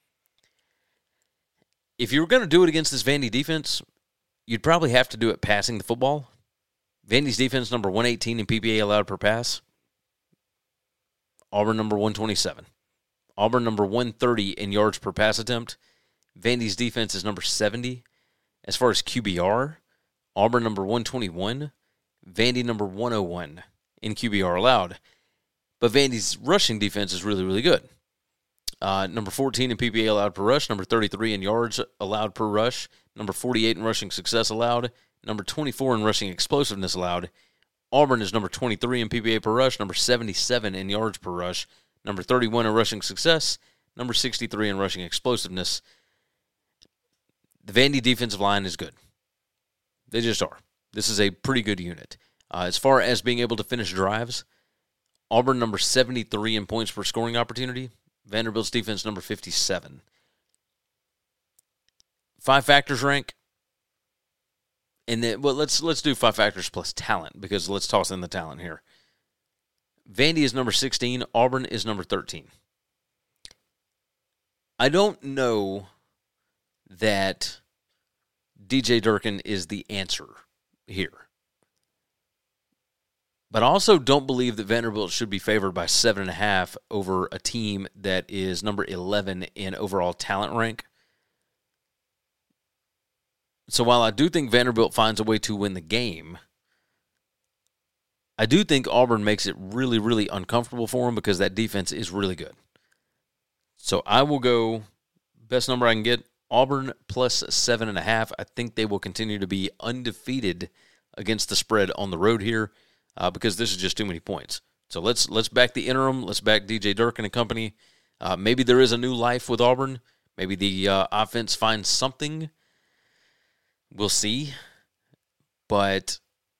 If you were going to do it against this Vandy defense, you'd probably have to do it passing the football. Vandy's defense, number 118 in PPA allowed per pass. Auburn, number 127. Auburn, number 130 in yards per pass attempt. Vandy's defense is number 70. As far as QBR, Auburn, number 121. Vandy, number 101 in QBR allowed. But Vandy's rushing defense is really, really good. Number 14 in PPA allowed per rush, number 33 in yards allowed per rush, number 48 in rushing success allowed, number 24 in rushing explosiveness allowed. Auburn is number 23 in PPA per rush, number 77 in yards per rush, number 31 in rushing success, number 63 in rushing explosiveness. The Vandy defensive line is good. They just are. This is a pretty good unit. As far as being able to finish drives, Auburn number 73 in points per scoring opportunity. Vanderbilt's defense number 57. 5 factors rank. And then, let's do 5 factors plus talent, because let's toss in the talent here. Vandy is number 16. Auburn is number 13. I don't know that DJ Durkin is the answer here. But I also don't believe that Vanderbilt should be favored by 7.5 over a team that is number 11 in overall talent rank. So while I do think Vanderbilt finds a way to win the game, I do think Auburn makes it really, really uncomfortable for them because that defense is really good. So I will go best number I can get, Auburn plus 7.5. I think they will continue to be undefeated against the spread on the road here. Because this is just too many points. So let's back the interim. Let's back DJ Durkin and company. Maybe there is a new life with Auburn. Maybe the offense finds something. We'll see. But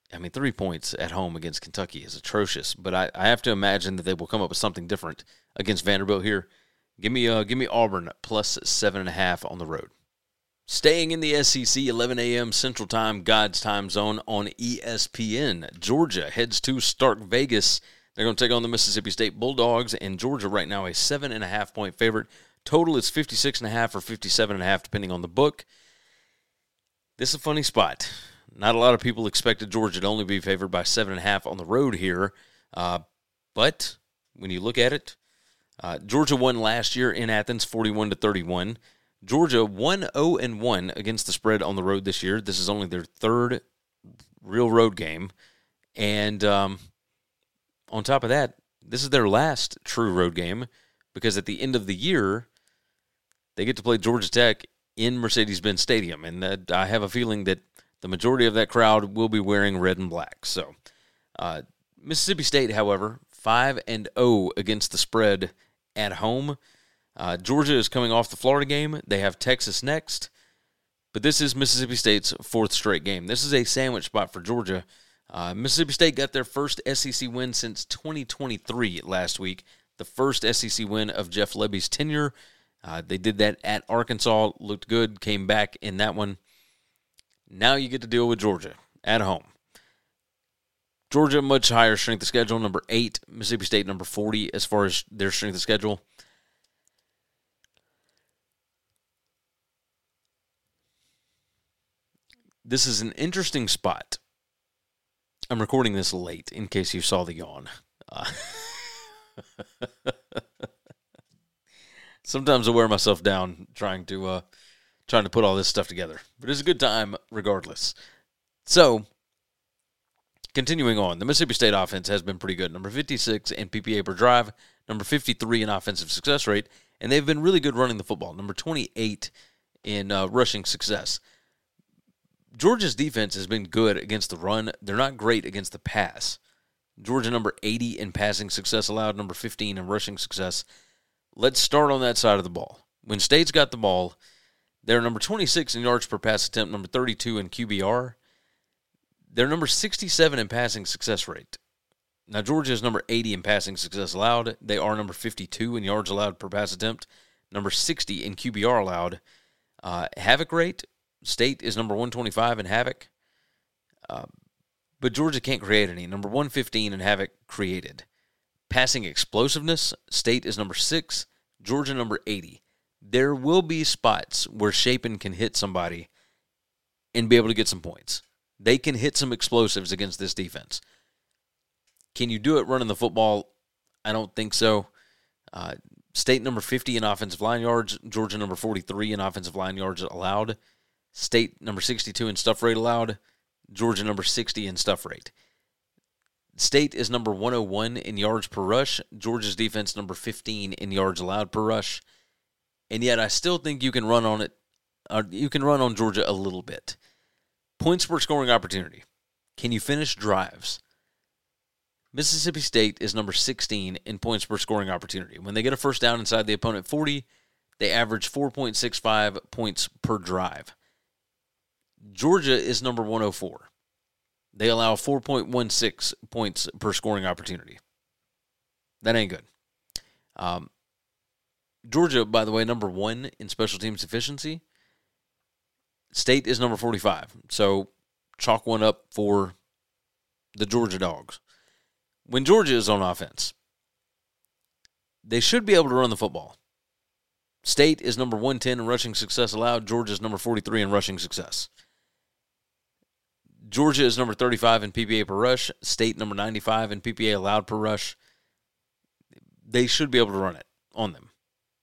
I mean, 3 points at home against Kentucky is atrocious, but I have to imagine that they will come up with something different against Vanderbilt here. Give me Auburn plus 7.5 on the road. Staying in the SEC, 11 a.m. Central Time, God's time zone on ESPN. Georgia heads to Stark Vegas. They're going to take on the Mississippi State Bulldogs, and Georgia right now a 7.5-point favorite. Total is 56.5 or 57.5, depending on the book. This is a funny spot. Not a lot of people expected Georgia to only be favored by 7.5 on the road here. But when you look at it, Georgia won last year in Athens 41-31. Georgia 1-0-1 against the spread on the road this year. This is only their third real road game. And on top of that, this is their last true road game because at the end of the year, they get to play Georgia Tech in Mercedes-Benz Stadium. And I have a feeling that the majority of that crowd will be wearing red and black. So, Mississippi State, however, 5-0 against the spread at home. Georgia is coming off the Florida game. They have Texas next. But this is Mississippi State's fourth straight game. This is a sandwich spot for Georgia. Mississippi State got their first SEC win since 2023 last week, the first SEC win of Jeff Lebby's tenure. They did that at Arkansas, looked good, came back in that one. Now you get to deal with Georgia at home. Georgia, much higher strength of schedule, number 8. Mississippi State, number 40 as far as their strength of schedule. This is an interesting spot. I'm recording this late in case you saw the yawn. Sometimes I wear myself down trying to put all this stuff together. But it's a good time regardless. So, continuing on, the Mississippi State offense has been pretty good. Number 56 in PPA per drive, number 53 in offensive success rate, and they've been really good running the football. Number 28 in rushing success. Georgia's defense has been good against the run. They're not great against the pass. Georgia number 80 in passing success allowed, number 15 in rushing success. Let's start on that side of the ball. When State's got the ball, they're number 26 in yards per pass attempt, number 32 in QBR. They're number 67 in passing success rate. Now, Georgia is number 80 in passing success allowed. They are number 52 in yards allowed per pass attempt, number 60 in QBR allowed. Havoc rate, State is number 125 in havoc. But Georgia can't create any. Number 115 in havoc created. Passing explosiveness, State is number 6, Georgia number 80. There will be spots where Shapen can hit somebody and be able to get some points. They can hit some explosives against this defense. Can you do it running the football? I don't think so. State number 50 in offensive line yards, Georgia number 43 in offensive line yards allowed. State number 62 in stuff rate allowed, Georgia number 60 in stuff rate. State is number 101 in yards per rush, Georgia's defense number 15 in yards allowed per rush. And yet I still think you can run on it. You can run on Georgia a little bit. Points per scoring opportunity. Can you finish drives? Mississippi State is number 16 in points per scoring opportunity. When they get a first down inside the opponent 40, they average 4.65 points per drive. Georgia is number 104. They allow 4.16 points per scoring opportunity. That ain't good. Georgia, by the way, number 1 in special teams efficiency. State is number 45. So chalk one up for the Georgia Dogs. When Georgia is on offense, they should be able to run the football. State is number 110 in rushing success allowed. Georgia is number 43 in rushing success. Georgia is number 35 in PPA per rush. State number 95 in PPA allowed per rush. They should be able to run it on them.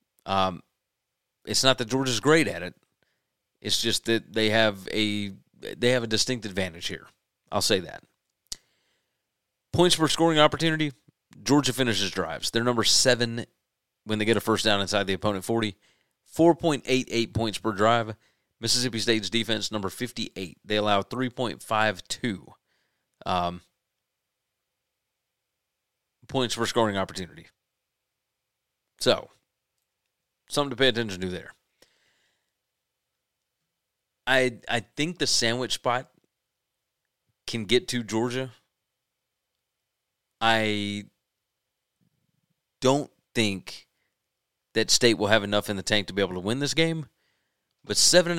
It's not that Georgia's great at it. It's just that they have a distinct advantage here. I'll say that. Points per scoring opportunity, Georgia finishes drives. They're number 7 when they get a first down inside the opponent 40. 4.88 points per drive. Mississippi State's defense, number 58. They allow 3.52 points per scoring opportunity. So, something to pay attention to there. I think the sandwich spot can get to Georgia, I don't think that State will have enough in the tank to be able to win this game. But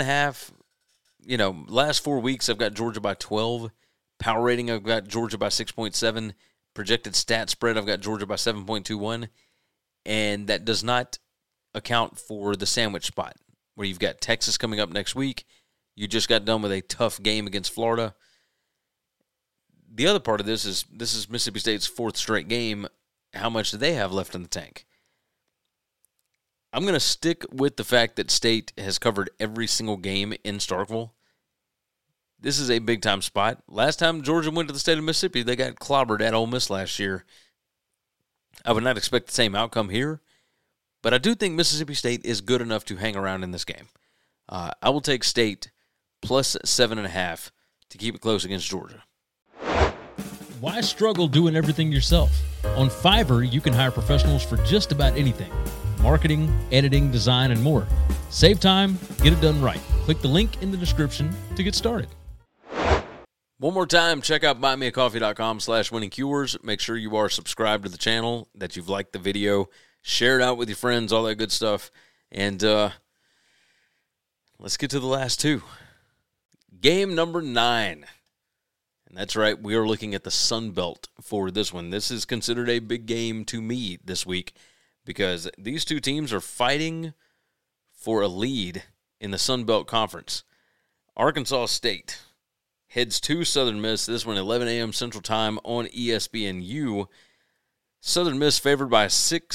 7.5, last 4 weeks I've got Georgia by 12. Power rating, I've got Georgia by 6.7. Projected stat spread, I've got Georgia by 7.21. And that does not account for the sandwich spot, where you've got Texas coming up next week. You just got done with a tough game against Florida. The other part of this is Mississippi State's fourth straight game. How much do they have left in the tank? I'm going to stick with the fact that State has covered every single game in Starkville. This is a big-time spot. Last time Georgia went to the state of Mississippi, they got clobbered at Ole Miss last year. I would not expect the same outcome here, but I do think Mississippi State is good enough to hang around in this game. I will take State plus 7.5 to keep it close against Georgia. Why struggle doing everything yourself? On Fiverr, you can hire professionals for just about anything. Marketing, editing, design, and more. Save time, get it done right. Click the link in the description to get started. One more time, check out buymeacoffee.com/winningcures. Make sure you are subscribed to the channel, that you've liked the video, share it out with your friends, all that good stuff. And let's get to the last two. Game number 9. And that's right, we are looking at the Sun Belt for this one. This is considered a big game to me this week because these two teams are fighting for a lead in the Sun Belt Conference. Arkansas State heads to Southern Miss. This one, 11 a.m. Central Time on ESPNU. Southern Miss favored by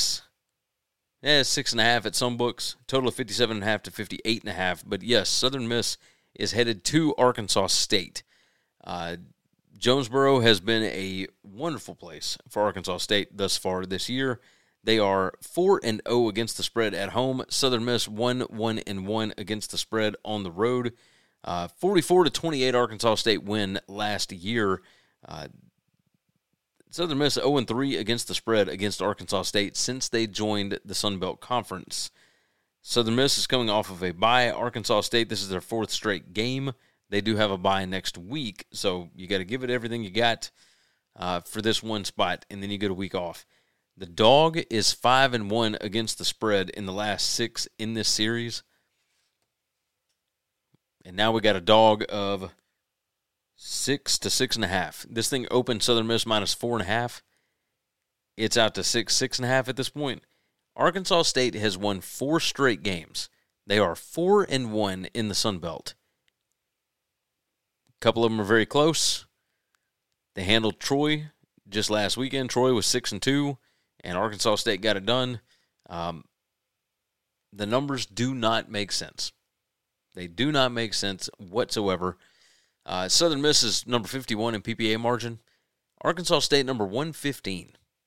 6.5 at some books. Total of 57.5 to 58.5. But yes, Southern Miss is headed to Arkansas State. Jonesboro has been a wonderful place for Arkansas State thus far this year. They are 4-0 against the spread at home. Southern Miss 1-1 against the spread on the road. 44-28 Arkansas State win last year. Southern Miss 0-3 against the spread against Arkansas State since they joined the Sun Belt Conference. Southern Miss is coming off of a bye. Arkansas State, this is their fourth straight game. They do have a bye next week, so you got to give it everything you got for this one spot, and then you get a week off. The dog is 5-1 against the spread in the last 6 in this series. And now we got a dog of 6 to 6.5. This thing opened Southern Miss minus 4.5. It's out to 6.5 at this point. Arkansas State has won 4 straight games. They are 4-1 in the Sun Belt. A couple of them are very close. They handled Troy just last weekend. Troy was 6-2, and Arkansas State got it done. The numbers do not make sense. They do not make sense whatsoever. Southern Miss is number 51 in PPA margin. Arkansas State number 115.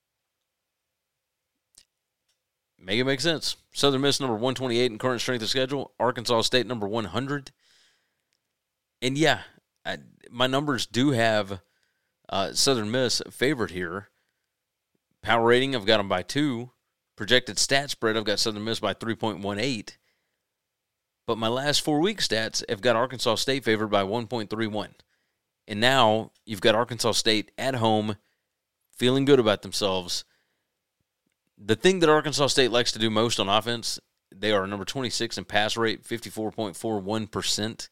Make it make sense. Southern Miss number 128 in current strength of schedule. Arkansas State number 100. And yeah, my numbers do have Southern Miss favored here. Power rating, I've got them by 2. Projected stat spread, I've got Southern Miss by 3.18. But my last 4 week stats have got Arkansas State favored by 1.31. And now you've got Arkansas State at home, feeling good about themselves. The thing that Arkansas State likes to do most on offense, they are number 26 in pass rate, 54.41%.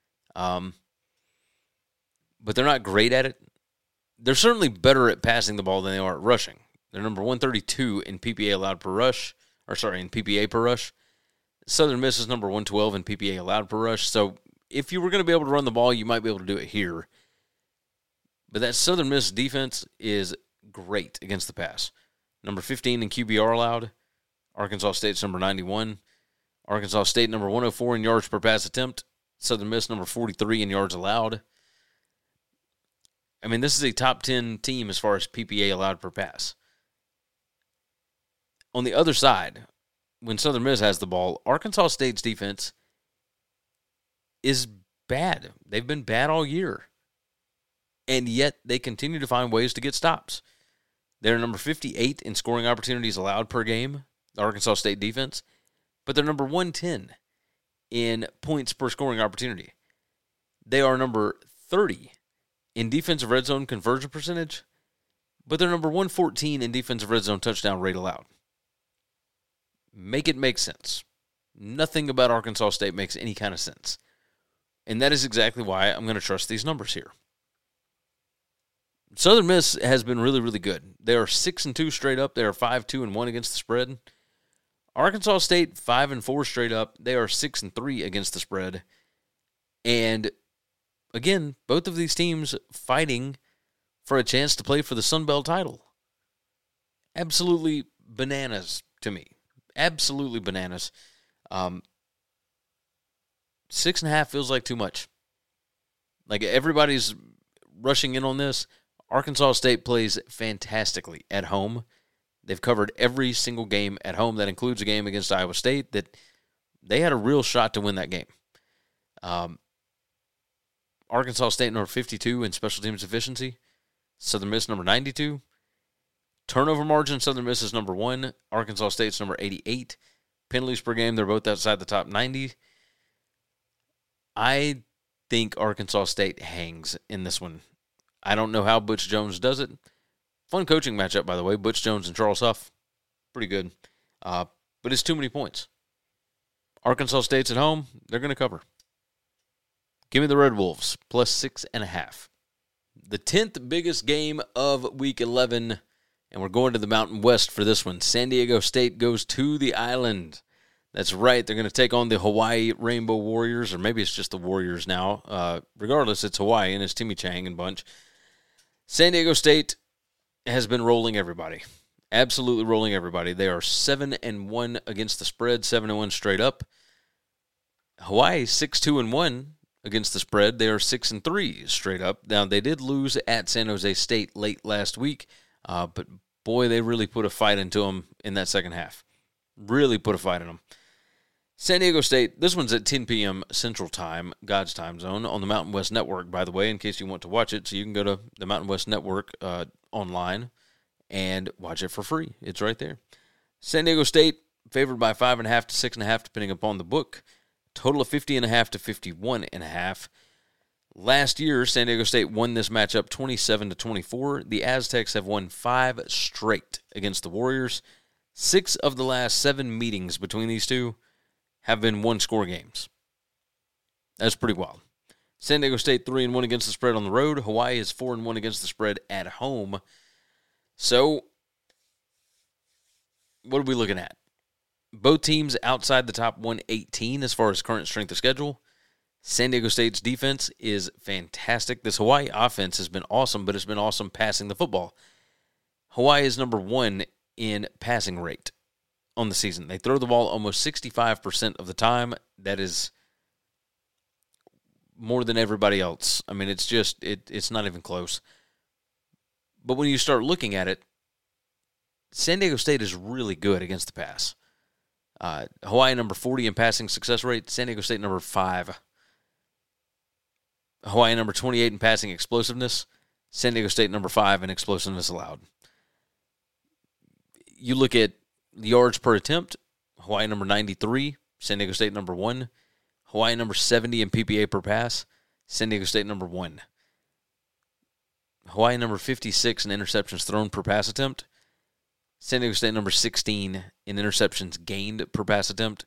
But they're not great at it. They're certainly better at passing the ball than they are at rushing. They're number 132 in PPA allowed per rush, in PPA per rush. Southern Miss is number 112 in PPA allowed per rush. So if you were going to be able to run the ball, you might be able to do it here. But that Southern Miss defense is great against the pass. Number 15 in QBR allowed. Arkansas State's number 91. Arkansas State number 104 in yards per pass attempt. Southern Miss number 43 in yards allowed. I mean, this is a top 10 team as far as PPA allowed per pass. On the other side, when Southern Miss has the ball, Arkansas State's defense is bad. They've been bad all year. And yet they continue to find ways to get stops. They're number 58 in scoring opportunities allowed per game, the Arkansas State defense. But they're number 110 in points per scoring opportunity. They are number 30 in defensive red zone conversion percentage, but they're number 114 in defensive red zone touchdown rate allowed. Make it make sense. Nothing about Arkansas State makes any kind of sense. And that is exactly why I'm going to trust these numbers here. Southern Miss has been really, really good. They are 6-2 straight up. They are 5-2-1 against the spread. Arkansas State 5-4 straight up. They are 6-3 against the spread. And again, both of these teams fighting for a chance to play for the Sun Belt title. Absolutely bananas to me. Absolutely bananas. 6.5 feels like too much. Like everybody's rushing in on this. Arkansas State plays fantastically at home. They've covered every single game at home. That includes a game against Iowa State that they had a real shot to win that game. Arkansas State number 52 in special teams efficiency. Southern Miss number 92. Turnover margin, Southern Miss is number 1. Arkansas State's number 88. Penalties per game, they're both outside the top 90. I think Arkansas State hangs in this one. I don't know how Butch Jones does it. Fun coaching matchup, by the way. Butch Jones and Charles Huff. Pretty good. But it's too many points. Arkansas State's at home. They're going to cover. Give me the Red Wolves, plus 6.5. The 10th biggest game of Week 11, and we're going to the Mountain West for this one. San Diego State goes to the island. That's right. They're going to take on the Hawaii Rainbow Warriors, or maybe it's just the Warriors now. Regardless, it's Hawaii, and it's Timmy Chang and bunch. San Diego State has been rolling everybody. Absolutely rolling everybody. They are 7-1 against the spread, 7-1 straight up. Hawaii 6-2-1 against the spread. They are 6-3 straight up. Now, they did lose at San Jose State late last week, but boy, they really put a fight into them in that second half. Really put a fight in them. San Diego State, this one's at 10 p.m. Central Time, God's time zone, on the Mountain West Network, by the way, in case you want to watch it. So you can go to the Mountain West Network online and watch it for free. It's right there. San Diego State favored by 5.5 to 6.5, depending upon the book. Total of 50.5 to 51.5. Last year, San Diego State won this matchup 27-24. The Aztecs have won 5 straight against the Warriors. 6 of the last 7 meetings between these two have been one-score games. That's pretty wild. San Diego State 3-1 against the spread on the road. Hawaii is 4-1 against the spread at home. So, what are we looking at? Both teams outside the top 118 as far as current strength of schedule. San Diego State's defense is fantastic. This Hawaii offense has been awesome, but it's been awesome passing the football. Hawaii is number 1 in passing rate on the season. They throw the ball almost 65% of the time. That is more than everybody else. I mean, it's just, it's not even close. But when you start looking at it, San Diego State is really good against the pass. Hawaii number 40 in passing success rate. San Diego State number 5. Hawaii number 28 in passing explosiveness. San Diego State number 5 in explosiveness allowed. You look at yards per attempt. Hawaii number 93. San Diego State number 1. Hawaii number 70 in PPA per pass. San Diego State number 1. Hawaii number 56 in interceptions thrown per pass attempt. San Diego State number 16 in interceptions gained per pass attempt.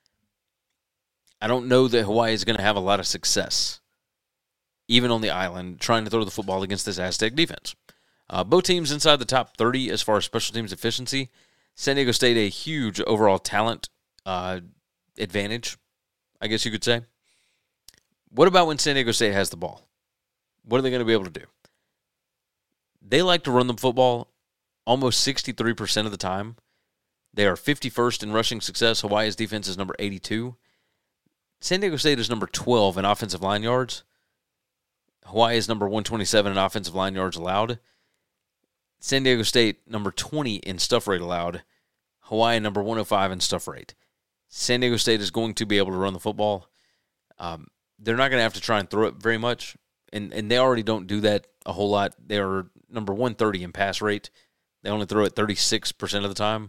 I don't know that Hawaii is going to have a lot of success, even on the island, trying to throw the football against this Aztec defense. Both teams inside the top 30 as far as special teams efficiency. San Diego State a huge overall talent advantage, I guess you could say. What about when San Diego State has the ball? What are they going to be able to do? They like to run the football almost 63% of the time. They are 51st in rushing success. Hawaii's defense is number 82. San Diego State is number 12 in offensive line yards. Hawaii is number 127 in offensive line yards allowed. San Diego State number 20 in stuff rate allowed. Hawaii number 105 in stuff rate. San Diego State is going to be able to run the football. They're not going to have to try and throw it very much, and they already don't do that a whole lot. They are number 130 in pass rate. They only throw it 36% of the time.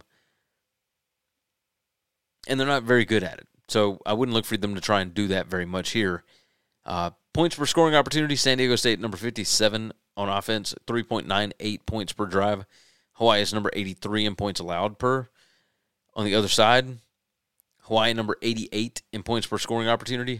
And they're not very good at it. So I wouldn't look for them to try and do that very much here. Points per scoring opportunity, San Diego State number 57 on offense, 3.98 points per drive. Hawaii is number 83 in points allowed per. On the other side, Hawaii number 88 in points per scoring opportunity.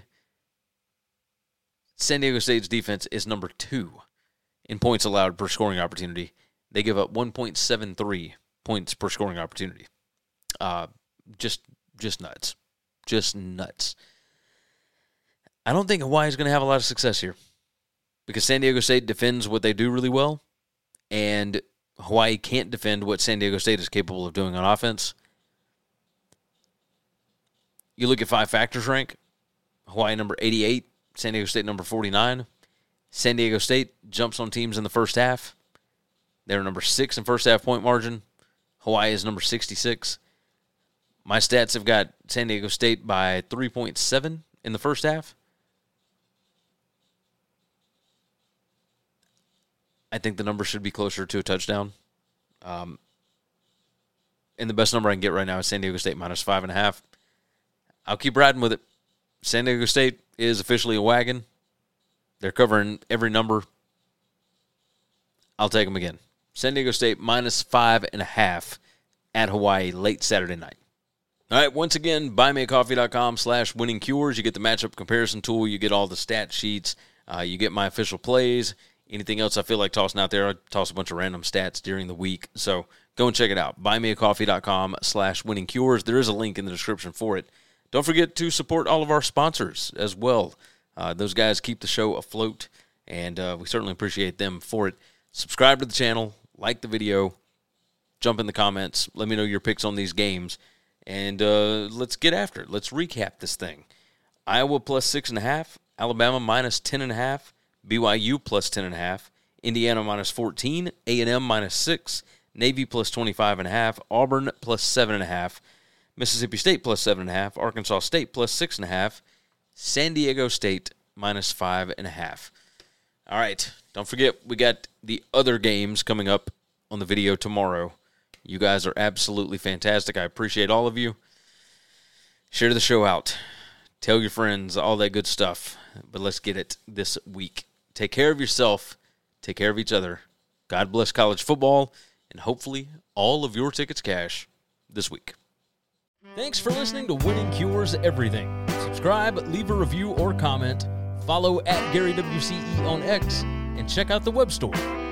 San Diego State's defense is number 2 in points allowed per scoring opportunity. They give up 1.73 points per scoring opportunity. Just nuts. Just nuts. I don't think Hawaii is going to have a lot of success here because San Diego State defends what they do really well, and Hawaii can't defend what San Diego State is capable of doing on offense. You look at 5 factors rank, Hawaii number 88, San Diego State number 49. San Diego State jumps on teams in the first half. They're number 6 in first half point margin. Hawaii is number 66. My stats have got San Diego State by 3.7 in the first half. I think the number should be closer to a touchdown. And the best number I can get right now is San Diego State minus 5.5. I'll keep riding with it. San Diego State is officially a wagon. They're covering every number. I'll take them again. San Diego State minus 5.5 at Hawaii late Saturday night. All right, once again, buymeacoffee.com/winningcures. You get the matchup comparison tool. You get all the stat sheets. You get my official plays. Anything else I feel like tossing out there, I toss a bunch of random stats during the week. So go and check it out. Buymeacoffee.com/winningcures. There is a link in the description for it. Don't forget to support all of our sponsors as well. Those guys keep the show afloat, and we certainly appreciate them for it. Subscribe to the channel, like the video, jump in the comments, let me know your picks on these games, and let's get after it. Let's recap this thing. Iowa plus 6.5, Alabama minus 10.5, BYU plus 10.5, Indiana minus 14, A&M minus 6, Navy plus 25.5, Auburn plus 7.5, Mississippi State plus 7.5, Arkansas State plus 6.5, San Diego State minus 5.5. All right, don't forget we got the other games coming up on the video tomorrow. You guys are absolutely fantastic. I appreciate all of you. Share the show out. Tell your friends, all that good stuff. But let's get it this week. Take care of yourself. Take care of each other. God bless college football, and hopefully all of your tickets cash this week. Thanks for listening to Winning Cures Everything. Subscribe, leave a review or comment, follow at GaryWCE on X, and check out the web store,